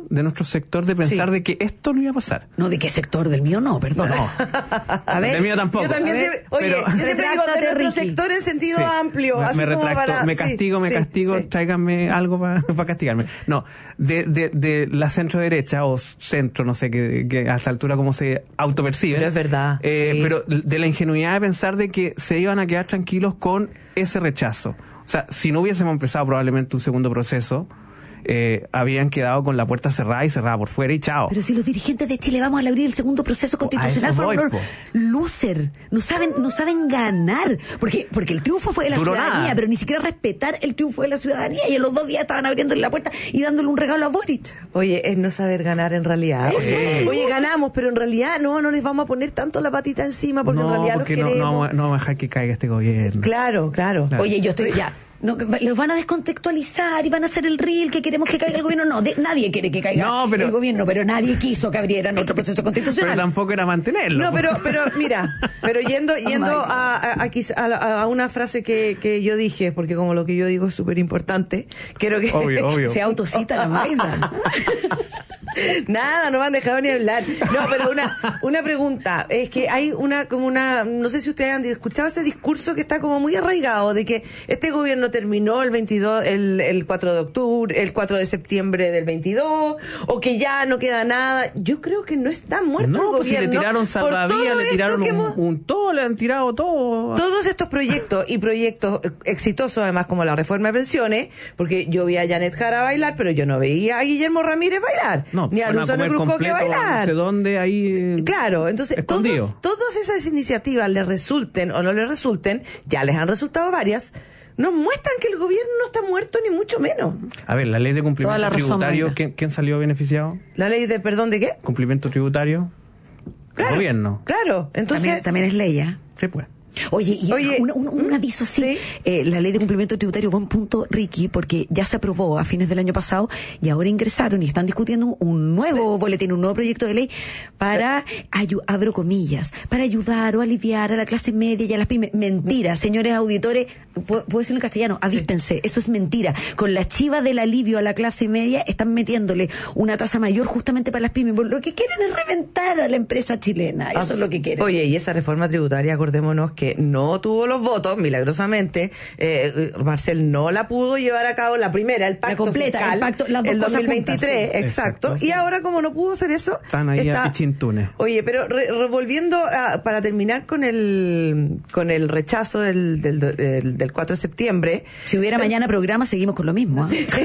de nuestro sector de pensar de que esto no iba a pasar. No, ¿de qué sector? Del mío no, perdón. No. A ver, del mío tampoco. Yo también oye, yo siempre digo de nuestro sector en sentido amplio. Así me como retracto, para, me castigo, tráiganme algo para castigarme. No, de la centro derecha o centro, no sé, que a esta altura cómo se autopercibe. Pero es verdad. Pero de la ingenuidad de pensar de que se iban a quedar tranquilos con ese rechazo. O sea, si no hubiésemos empezado probablemente un segundo proceso, habían quedado con la puerta cerrada y cerrada por fuera y chao. Pero si los dirigentes de Chile vamos a abrir el segundo proceso constitucional, fueron loser, no saben ganar, porque el triunfo fue de la ciudadanía, pero ni siquiera respetar el triunfo de la ciudadanía, y en los 2 días estaban abriéndole la puerta y dándole un regalo a Boric. Oye, es no saber ganar en realidad. Oye, ganamos, pero en realidad no les vamos a poner tanto la patita encima, porque en realidad los queremos. No vamos a dejar que caiga este gobierno. Claro. Oye, yo estoy ya. No, los van a descontextualizar y van a hacer el reel que queremos que caiga el gobierno. No, nadie quiere que caiga el gobierno, pero nadie quiso que abrieran otro proceso constitucional. Pero tampoco era mantenerlo. No, pero mira, yendo a una frase que yo dije, porque como lo que yo digo es súper importante, quiero que obvio. Se autocita la Maida. Nada, no me han dejado ni hablar. No, pero una pregunta. Es que hay no sé si ustedes han escuchado ese discurso que está como muy arraigado de que este gobierno terminó el 22, el 4 de octubre, el 4 de septiembre del 22, o que ya no queda nada. Yo creo que no está muerto el gobierno. No, si le tiraron salvavidas, le tiraron le han tirado todo. Todos estos proyectos, y proyectos exitosos además, como la reforma de pensiones, porque yo vi a Janet Jara bailar, pero yo no veía a Guillermo Ramírez bailar. No, ni a Luzano Brusco que bailar. No sé dónde ahí. Claro, entonces todas esas iniciativas les resulten o no les resulten, ya les han resultado varias, nos muestran que el gobierno no está muerto ni mucho menos. A ver, la ley de cumplimiento tributario, ¿quién salió beneficiado? La ley de, ¿perdón, de qué? Cumplimiento tributario. Claro, el gobierno. Claro, entonces también es ley, ¿eh? Sí, pues. Oye, un aviso así, la ley de cumplimiento tributario, buen punto, Ricky, porque ya se aprobó a fines del año pasado y ahora ingresaron y están discutiendo un nuevo boletín, un nuevo proyecto de ley para, abro comillas, para ayudar o aliviar a la clase media y a las pymes. Mentira, señores auditores, puedo decirlo en castellano, avíspense, eso es mentira. Con la chiva del alivio a la clase media están metiéndole una tasa mayor justamente para las pymes. Lo que quieren es reventar a la empresa chilena, eso es lo que quieren. Oye, y esa reforma tributaria, acordémonos que no tuvo los votos, milagrosamente. Marcel no la pudo llevar a cabo, la primera, el pacto completa, fiscal, el pacto, las dos el cosas 2023, juntas, sí. exacto. Y ahora, como no pudo hacer eso, están ahí a pichintunes. Oye, pero volviendo para terminar con el rechazo del 4 de septiembre. Si hubiera mañana programa, seguimos con lo mismo.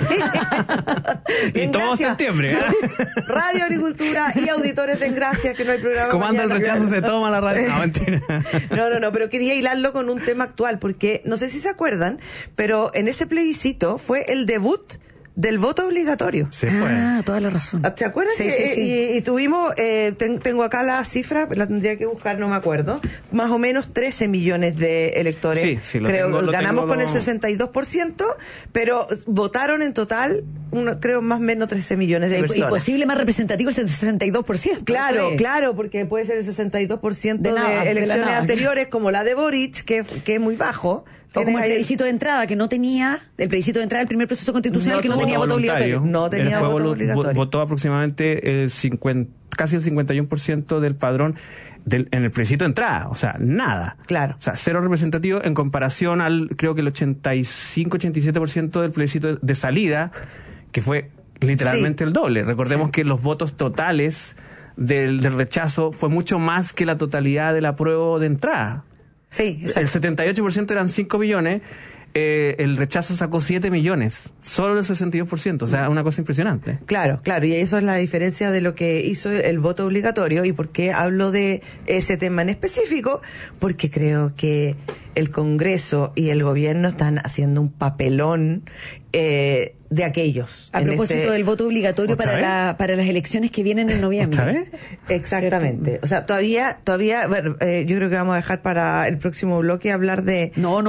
Y todo septiembre. Radio, Agricultura y auditores de Engracia, que no hay programa. Comando mañana, el rechazo, se toma la radio. No, mentira. No, pero quería hilarlo con un tema actual, porque no sé si se acuerdan, pero en ese plebiscito fue el debut del voto obligatorio. Sí, pues. Toda la razón. ¿Te acuerdas? Sí, que, sí. Y tuvimos, tengo acá la cifra, la tendría que buscar, no me acuerdo, más o menos 13 millones de electores. Sí, ganamos con el 62%, pero votaron en total, creo, más o menos 13 millones de personas. Imposible más representativo el 62%. Claro, porque puede ser el 62% de elecciones anteriores, como la de Boric, que es muy bajo. O como el plebiscito de entrada, que no tenía, el plebiscito de entrada del primer proceso constitucional, que no tenía voto obligatorio. No tenía voto obligatorio. Votó aproximadamente casi el 51% del padrón en el plebiscito de entrada, o sea, nada. Claro. O sea, cero representativo en comparación al, creo que el 85-87% del plebiscito de salida, que fue literalmente el doble. Recordemos que los votos totales del rechazo fue mucho más que la totalidad del apruebo de entrada. Sí, exacto. El 78% eran 5 millones, el rechazo sacó 7 millones, solo el 62%, o sea, una cosa impresionante. Claro, y eso es la diferencia de lo que hizo el voto obligatorio. ¿Y por qué hablo de ese tema en específico? Porque creo que el Congreso y el gobierno están haciendo un papelón de aquellos. A propósito del voto obligatorio para las elecciones que vienen en noviembre. ¿Otra vez? Exactamente. ¿Cierto? O sea, todavía, bueno, yo creo que vamos a dejar para el próximo bloque hablar de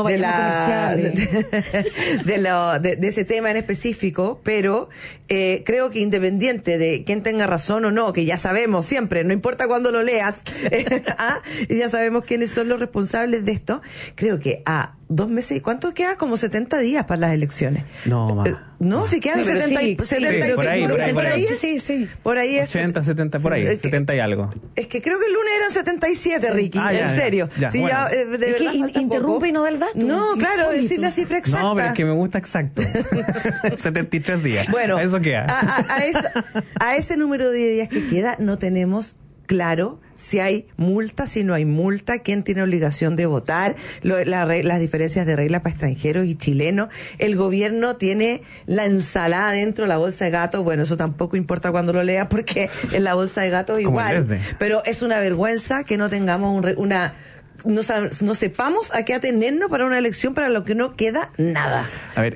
ese tema en específico, pero creo que independiente de quién tenga razón o no, que ya sabemos siempre, no importa cuándo lo leas, ya sabemos quiénes son los responsables de esto, creo que a 2 meses. ¿Cuánto queda? Como 70 días para las elecciones. No, más. No, si quedan 70 por ahí. Sí. Por ahí es 80, 70, por ahí, 70 y algo. Es que creo que el lunes eran 77, Ricky, en serio. Ya, sí, bueno. de verdad, interrumpe y no da el dato. No, claro, decir la cifra exacta. No, pero es que me gusta exacto. 73 días. Bueno, eso queda. A ese número de días que queda no tenemos claro si hay multa, si no hay multa, quién tiene obligación de votar, las diferencias de reglas para extranjeros y chilenos. El gobierno tiene la ensalada dentro de la bolsa de gatos. Bueno, eso tampoco importa cuando lo leas porque en la bolsa de gatos igual. Pero es una vergüenza que no tengamos no sepamos a qué atenernos para una elección para lo que no queda nada. A ver,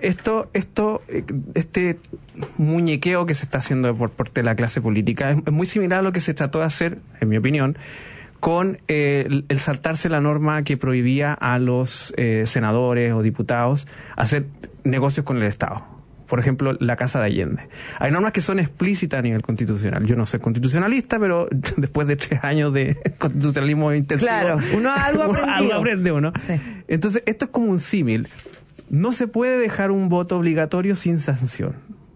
este muñequeo que se está haciendo por parte de la clase política es muy similar a lo que se trató de hacer, en mi opinión, con el saltarse la norma que prohibía a los senadores o diputados hacer negocios con el Estado. Por ejemplo, la Casa de Allende. Hay normas que son explícitas a nivel constitucional. Yo no soy constitucionalista, pero después de 3 años de constitucionalismo intensivo... Claro, uno algo aprende uno. Sí. Entonces, esto es como un símil. No se puede dejar un voto obligatorio sin sanción.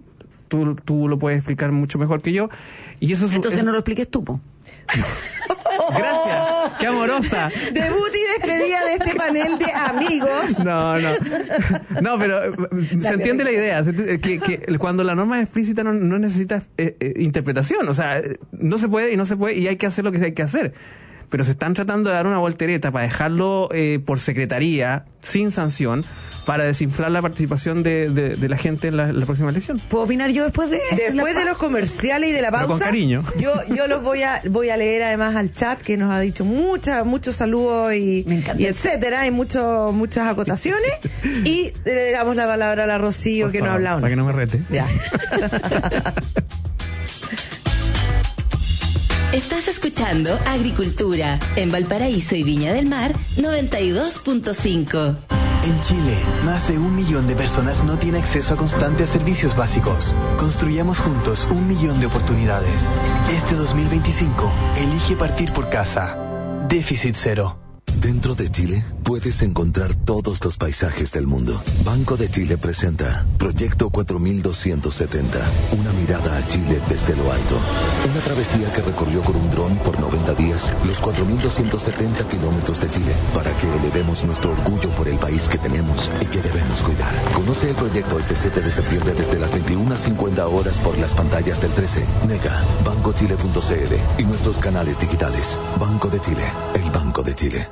Tú lo puedes explicar mucho mejor que yo. Y eso entonces no lo expliques tú, po. Gracias, qué amorosa. Debut y despedida de este panel de amigos. No, pero se entiende la idea, que cuando la norma es explícita no necesita interpretación, o sea, no se puede y hay que hacer lo que hay que hacer. Pero se están tratando de dar una voltereta para dejarlo por secretaría, sin sanción, para desinflar la participación de la gente en la próxima elección. ¿Puedo opinar yo después de los comerciales y de la pausa? Pero con cariño. Yo los voy a leer además al chat, que nos ha dicho muchos saludos y etcétera, y muchas acotaciones. Y le damos la palabra a la Rocío, por que favor, no ha hablado. Para que no me rete. Ya. Estás escuchando Agricultura en Valparaíso y Viña del Mar 92.5. En Chile, más de 1 millón de personas no tienen acceso a constantes servicios básicos. Construyamos juntos 1 millón de oportunidades. Este 2025, elige partir por casa. Déficit cero. Dentro de Chile puedes encontrar todos los paisajes del mundo. Banco de Chile presenta Proyecto 4270. Una mirada a Chile desde lo alto. Una travesía que recorrió con un dron por 90 días los 4270 kilómetros de Chile para que elevemos nuestro orgullo por el país que tenemos y que debemos cuidar. Conoce el proyecto este 7 de septiembre desde las 21:50 horas por las pantallas del 13, Mega, bancochile.cl y nuestros canales digitales. Banco de Chile, el Banco de Chile.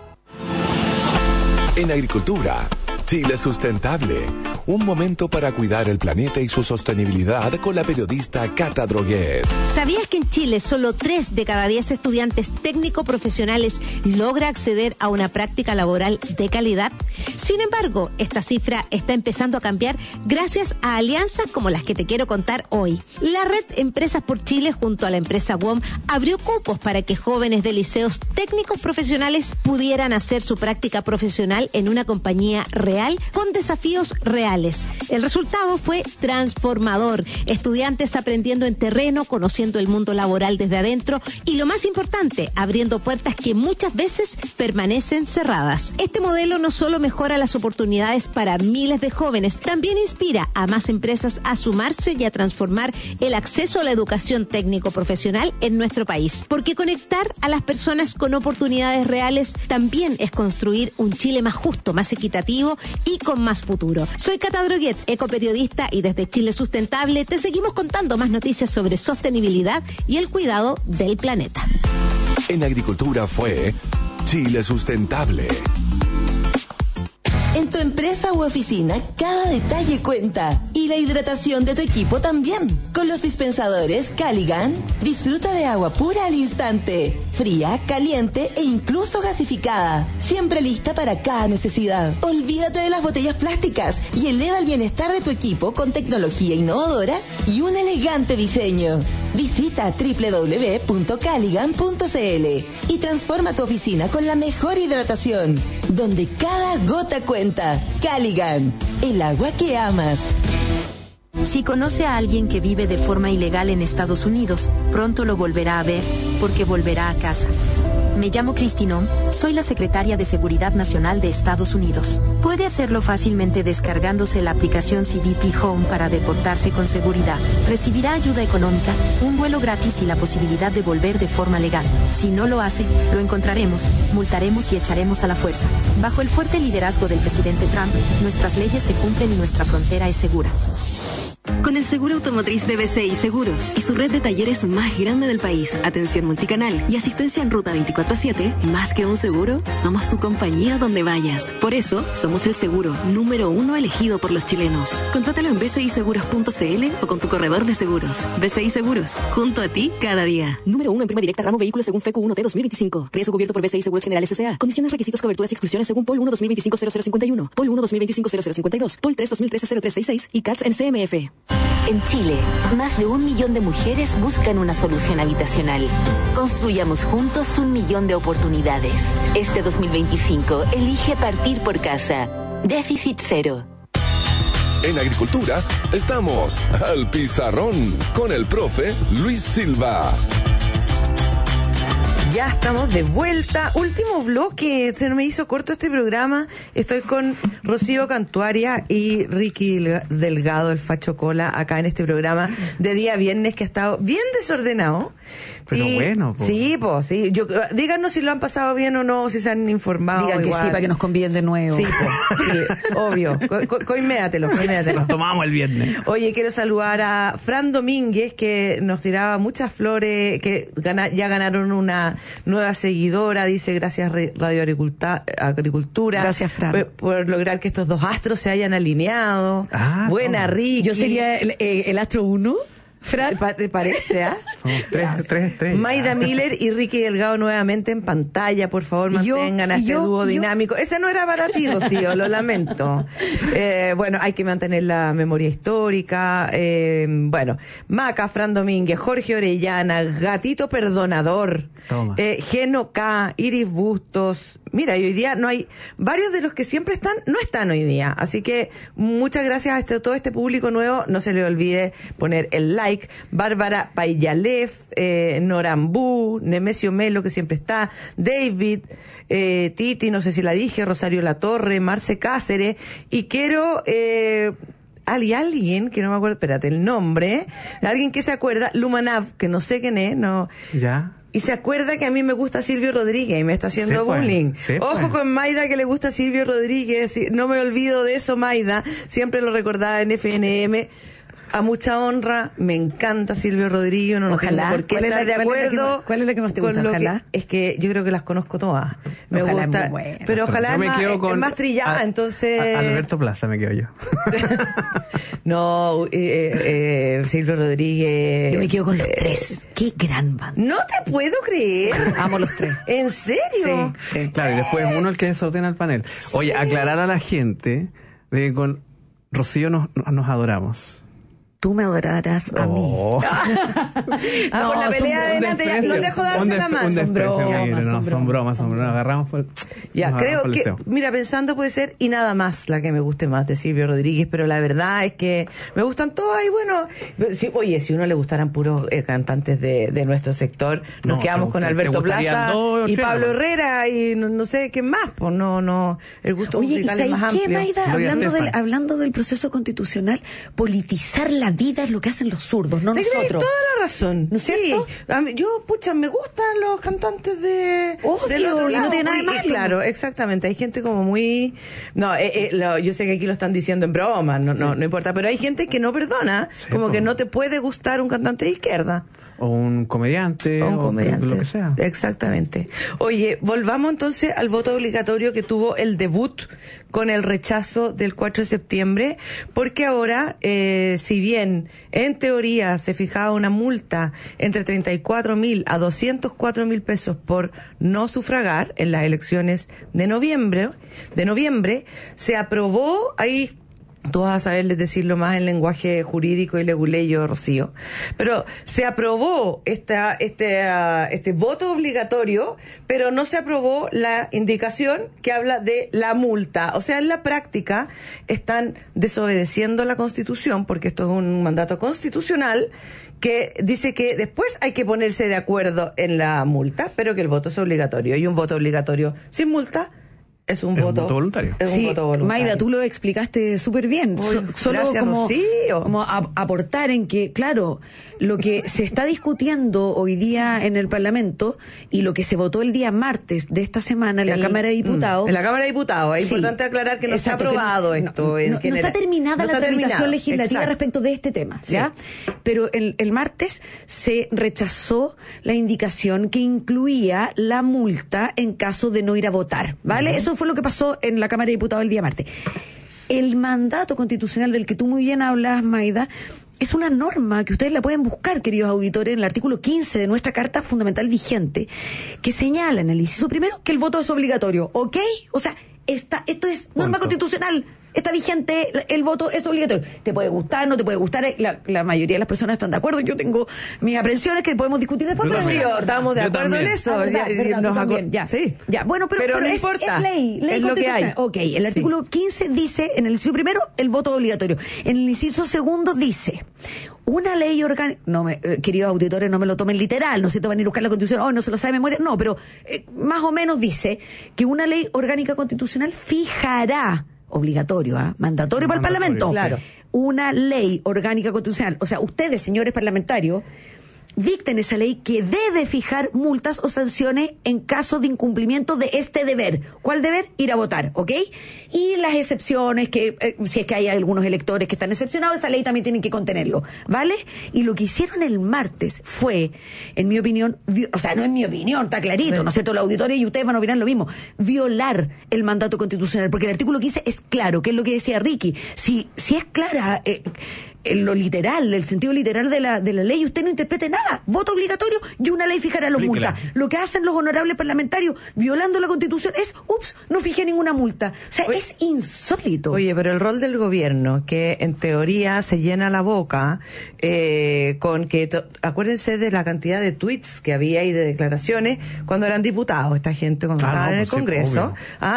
En Agricultura, Chile Sustentable. Un momento para cuidar el planeta y su sostenibilidad con la periodista Cata Droguet. ¿Sabías que en Chile solo 3 de cada 10 estudiantes técnico-profesionales logra acceder a una práctica laboral de calidad? Sin embargo, esta cifra está empezando a cambiar gracias a alianzas como las que te quiero contar hoy. La red Empresas por Chile junto a la empresa WOM abrió cupos para que jóvenes de liceos técnicos profesionales pudieran hacer su práctica profesional en una compañía real con desafíos reales. El resultado fue transformador. Estudiantes aprendiendo en terreno, conociendo el mundo laboral desde adentro y, lo más importante, abriendo puertas que muchas veces permanecen cerradas. Este modelo no solo mejora las oportunidades para miles de jóvenes, también inspira a más empresas a sumarse y a transformar el acceso a la educación técnico-profesional en nuestro país. Porque conectar a las personas con oportunidades reales también es construir un Chile más justo, más equitativo y con más futuro. Soy Cata Droguet, ecoperiodista, y desde Chile Sustentable te seguimos contando más noticias sobre sostenibilidad y el cuidado del planeta. En Agricultura fue Chile Sustentable. En tu empresa u oficina, cada detalle cuenta. Y la hidratación de tu equipo también. Con los dispensadores Caligan, disfruta de agua pura al instante. Fría, caliente e incluso gasificada. Siempre lista para cada necesidad. Olvídate de las botellas plásticas y eleva el bienestar de tu equipo con tecnología innovadora y un elegante diseño. Visita www.caligan.cl y transforma tu oficina con la mejor hidratación, donde cada gota cuenta. Caligan, el agua que amas. Si conoce a alguien que vive de forma ilegal en Estados Unidos, pronto lo volverá a ver porque volverá a casa. Me llamo Kristi Noem, soy la secretaria de Seguridad Nacional de Estados Unidos. Puede hacerlo fácilmente descargándose la aplicación CBP Home para deportarse con seguridad. Recibirá ayuda económica, un vuelo gratis y la posibilidad de volver de forma legal. Si no lo hace, lo encontraremos, multaremos y echaremos a la fuerza. Bajo el fuerte liderazgo del presidente Trump, nuestras leyes se cumplen y nuestra frontera es segura. Con el seguro automotriz de BCI Seguros y su red de talleres más grande del país, atención multicanal y asistencia en ruta 24/7, más que un seguro, somos tu compañía donde vayas. Por eso, somos el seguro número 1 elegido por los chilenos. Contrátalo en bciseguros.cl o con tu corredor de seguros. BCI Seguros, junto a ti cada día. Número 1 en prima directa ramo vehículos según FECU 1T 2025. Riesgo cubierto por BCI Seguros Generales S.A. Condiciones, requisitos, coberturas y exclusiones según POL 1 2025-0051, POL 1 2025-0052, POL 3 2013-0366 y CATS en CMF. En Chile, más de 1 millón de mujeres buscan una solución habitacional. Construyamos juntos 1 millón de oportunidades. Este 2025, elige partir por casa. Déficit cero. En agricultura, estamos al pizarrón con el profe Luis Silva. Ya estamos de vuelta. Último bloque. Se me hizo corto este programa. Estoy con Rocío Cantuaria y Ricky Delgado, el Facho Cola, acá en este programa de día viernes que ha estado bien desordenado. Pero bueno, pues. Sí, pues, sí. Díganos si lo han pasado bien o no, si se han informado. Digan igual. que sí, para que nos conviden de nuevo. Sí, pues, sí, obvio. Coiméatelo. Nos tomamos el viernes. Oye, quiero saludar a Fran Domínguez, que nos tiraba muchas flores, que ya ganaron una nueva seguidora, dice gracias Radio Agricultura. Gracias, Fran. Por lograr que estos dos astros se hayan alineado. Buena, Ricky. Yo sería el astro 1. Fran, parece, ¿ah? Somos tres estrellas. Maida Miller y Ricky Delgado nuevamente en pantalla, por favor, mantengan a este dúo dinámico. Ese no era para ti, Rocío, lo lamento. Bueno, hay que mantener la memoria histórica. Bueno, Maca, Fran Domínguez, Jorge Orellana, Gatito Perdonador, Geno K, Iris Bustos. Mira, y hoy día no hay, varios de los que siempre están, no están hoy día. Así que muchas gracias a todo este público nuevo. No se le olvide poner el like. Bárbara Payalev, Norambú, Nemesio Melo, que siempre está, David, Titi, no sé si la dije, Rosario Latorre, Marce Cáceres, y quiero... alguien que no me acuerdo, espérate, el nombre, alguien que se acuerda, Lumanav, que no sé quién es, no... Ya. Y se acuerda que a mí me gusta Silvio Rodríguez y me está haciendo bullying. Ojo con Maida, que le gusta Silvio Rodríguez. No me olvido de eso, Maida. Siempre lo recordaba en FNM. A mucha honra, me encanta Silvio Rodríguez, no ojalá. ¿Por qué estar de acuerdo? ¿Cuál es la que más te gusta? Ojalá. Es que yo creo que las conozco todas. Me ojalá gusta, es muy buena. pero ojalá es más trillada, entonces... Alberto Plaza me quedo yo. No, Silvio Rodríguez... Yo me quedo con los tres. Qué gran banda. No te puedo creer. Amo los tres. ¿En serio? Sí. Claro, y después uno el que desordena el panel. Oye, aclarar a la gente de que con Rocío nos adoramos. Tú me adorarás a mí. Por la pelea de delante ya no dejo darse la mano. Son bromas. Agarramos por... Ya, creo que, mira, pensando puede ser Y Nada Más la que me guste más de Silvio Rodríguez, pero la verdad es que me gustan todas y bueno, si uno le gustaran puros cantantes de nuestro sector, nos quedamos con Alberto Plaza y Pablo Herrera y no sé qué más, pues no, el gusto musical es más amplio. ¿Qué, Maida? Hablando del proceso constitucional, politizar la vida es lo que hacen los zurdos, no nosotros. Tienes toda la razón, ¿no es cierto? Yo, me gustan los cantantes del otro lado. Y no tiene nada de malo. Claro, exactamente. Hay gente como muy... No, yo sé que aquí lo están diciendo en broma, no importa, pero hay gente que no perdona, que no te puede gustar un cantante de izquierda. O un comediante. O lo que sea. Exactamente. Oye, volvamos entonces al voto obligatorio que tuvo el debut con el rechazo del 4 de septiembre, porque ahora, si bien en teoría se fijaba una multa entre 34.000 a 204.000 pesos por no sufragar en las elecciones de noviembre, se aprobó, ahí tú vas a saberles decirlo más en lenguaje jurídico y leguleyo, Rocío, pero se aprobó este voto obligatorio, pero no se aprobó la indicación que habla de la multa. O sea, en la práctica están desobedeciendo la Constitución, porque esto es un mandato constitucional que dice que después hay que ponerse de acuerdo en la multa, pero que el voto es obligatorio. Y un voto obligatorio sin multa es un voto voluntario. Es un voto voluntario. Maida, tú lo explicaste súper bien. Solo gracias, como aportar en que, claro, lo que se está discutiendo hoy día en el Parlamento y lo que se votó el día martes de esta semana en la Cámara de Diputados. En la Cámara de Diputados. Es importante aclarar que no está aprobado esto. No está terminada la tramitación legislativa respecto de este tema, ¿ya? Sí. Pero el martes se rechazó la indicación que incluía la multa en caso de no ir a votar, ¿vale? Eso fue lo que pasó en la Cámara de Diputados el día martes. El mandato constitucional del que tú muy bien hablas, Maida, es una norma que ustedes la pueden buscar, queridos auditores, en el artículo 15 de nuestra Carta Fundamental vigente, que señala en el inciso primero que el voto es obligatorio, ¿ok? O sea, esto es norma constitucional, está vigente, el voto es obligatorio. Te puede gustar, no te puede gustar, la mayoría de las personas están de acuerdo, yo tengo mis aprensiones que podemos discutir después, pero estamos de acuerdo en eso. Ya, bueno, pero no es, importa, es ley es lo que hay. Ok, el artículo 15 dice, en el inciso primero, el voto obligatorio. En el inciso segundo dice, una ley orgánica, queridos auditores, no me lo tomen literal, no se toman a ir a buscar la Constitución, no se lo sabe de memoria, no, pero más o menos dice que una ley orgánica constitucional fijará, obligatorio, mandatorio para el Parlamento, claro, una ley orgánica constitucional. O sea, ustedes, señores parlamentarios, dicten esa ley que debe fijar multas o sanciones en caso de incumplimiento de este deber. ¿Cuál deber? Ir a votar, ¿ok? Y las excepciones, que si es que hay algunos electores que están excepcionados, esa ley también tienen que contenerlo, ¿vale? Y lo que hicieron el martes fue, en mi opinión, o sea, no es mi opinión, está clarito, ¿no es cierto? Los auditores y ustedes van a opinar lo mismo, violar el mandato constitucional, porque el artículo 15 es claro, que es lo que decía Ricky. Si es clara... en lo literal, el sentido literal de la ley, usted no interprete nada, voto obligatorio y una ley fijará las multas. Lo que hacen los honorables parlamentarios violando la Constitución es, no fijé ninguna multa. O sea, es insólito. Oye, pero el rol del gobierno, que en teoría se llena la boca con que, acuérdense de la cantidad de tweets que había y de declaraciones cuando eran diputados, esta gente cuando estaban en el Congreso.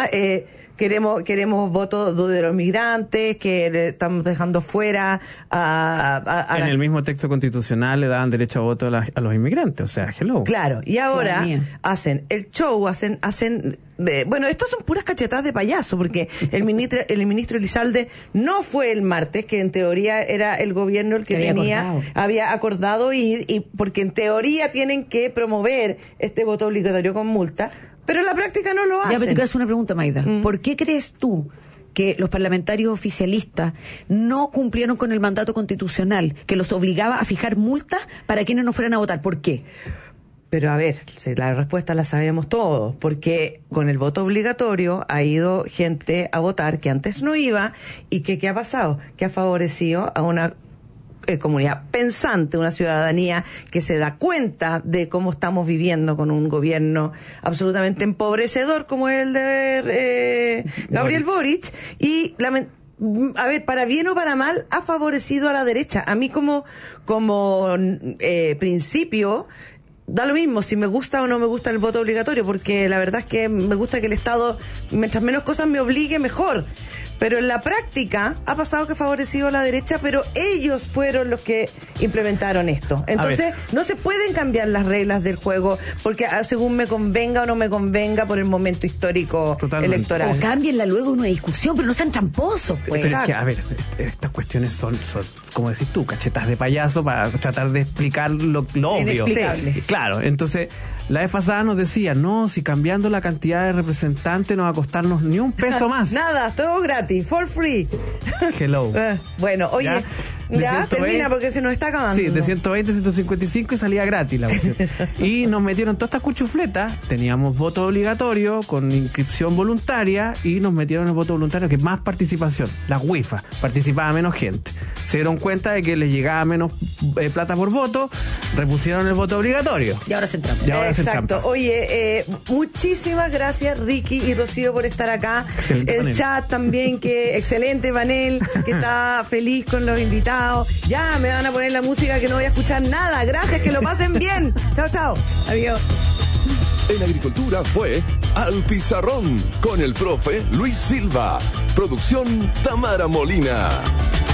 Queremos votos de los migrantes, que le estamos dejando fuera en el mismo texto constitucional le daban derecho a voto a los inmigrantes, o sea, hello. Claro, y ahora hacen el show, hacen bueno, estos son puras cachetadas de payaso, porque el ministro Elizalde no fue el martes, que en teoría era el gobierno el que había acordado ir, y porque en teoría tienen que promover este voto obligatorio con multa, pero en la práctica no lo hacen. Ya, pero te quiero hacer una pregunta, Maida. ¿Por qué crees tú que los parlamentarios oficialistas no cumplieron con el mandato constitucional que los obligaba a fijar multas para quienes no fueran a votar? ¿Por qué? Pero a ver, la respuesta la sabemos todos, porque con el voto obligatorio ha ido gente a votar que antes no iba, y ¿qué ha pasado? Que ha favorecido a una comunidad pensante, una ciudadanía que se da cuenta de cómo estamos viviendo con un gobierno absolutamente empobrecedor como el de Gabriel Boric, y a ver, para bien o para mal, ha favorecido a la derecha. A mí como principio da lo mismo si me gusta o no me gusta el voto obligatorio, porque la verdad es que me gusta que el Estado, mientras menos cosas me obligue, mejor. Pero en la práctica ha pasado que ha favorecido a la derecha, pero ellos fueron los que implementaron esto. Entonces, no se pueden cambiar las reglas del juego porque según me convenga o no me convenga por el momento histórico electoral. O cámbienla luego en una discusión, pero no sean tramposos, pues. Pero es que, a ver, estas cuestiones son, como decís tú, cachetas de payaso para tratar de explicar lo obvio. Inexplicable. Claro, entonces... La vez pasada nos decía, no, si cambiando la cantidad de representantes no va a costarnos ni un peso más. Nada, todo gratis, for free. Hello. Bueno, oye, ya termina porque se nos está acabando. Sí, de 120 a 155 y salía gratis la cuestión. Y nos metieron todas estas cuchufletas, teníamos voto obligatorio con inscripción voluntaria y nos metieron el voto voluntario que más participación, las WIFA, participaba menos gente. Se dieron cuenta de que les llegaba menos plata por voto, repusieron el voto obligatorio. Y ahora se entrampa. Exacto. Oye, muchísimas gracias Ricky y Rocío por estar acá. Excelente el panel. Chat también, que excelente panel, que está feliz con los invitados. Ya me van a poner la música que no voy a escuchar nada. Gracias, que lo pasen bien. Chao, chao. Adiós. En Agricultura fue Al Pizarrón con el profe Luis Silva. Producción Tamara Molina.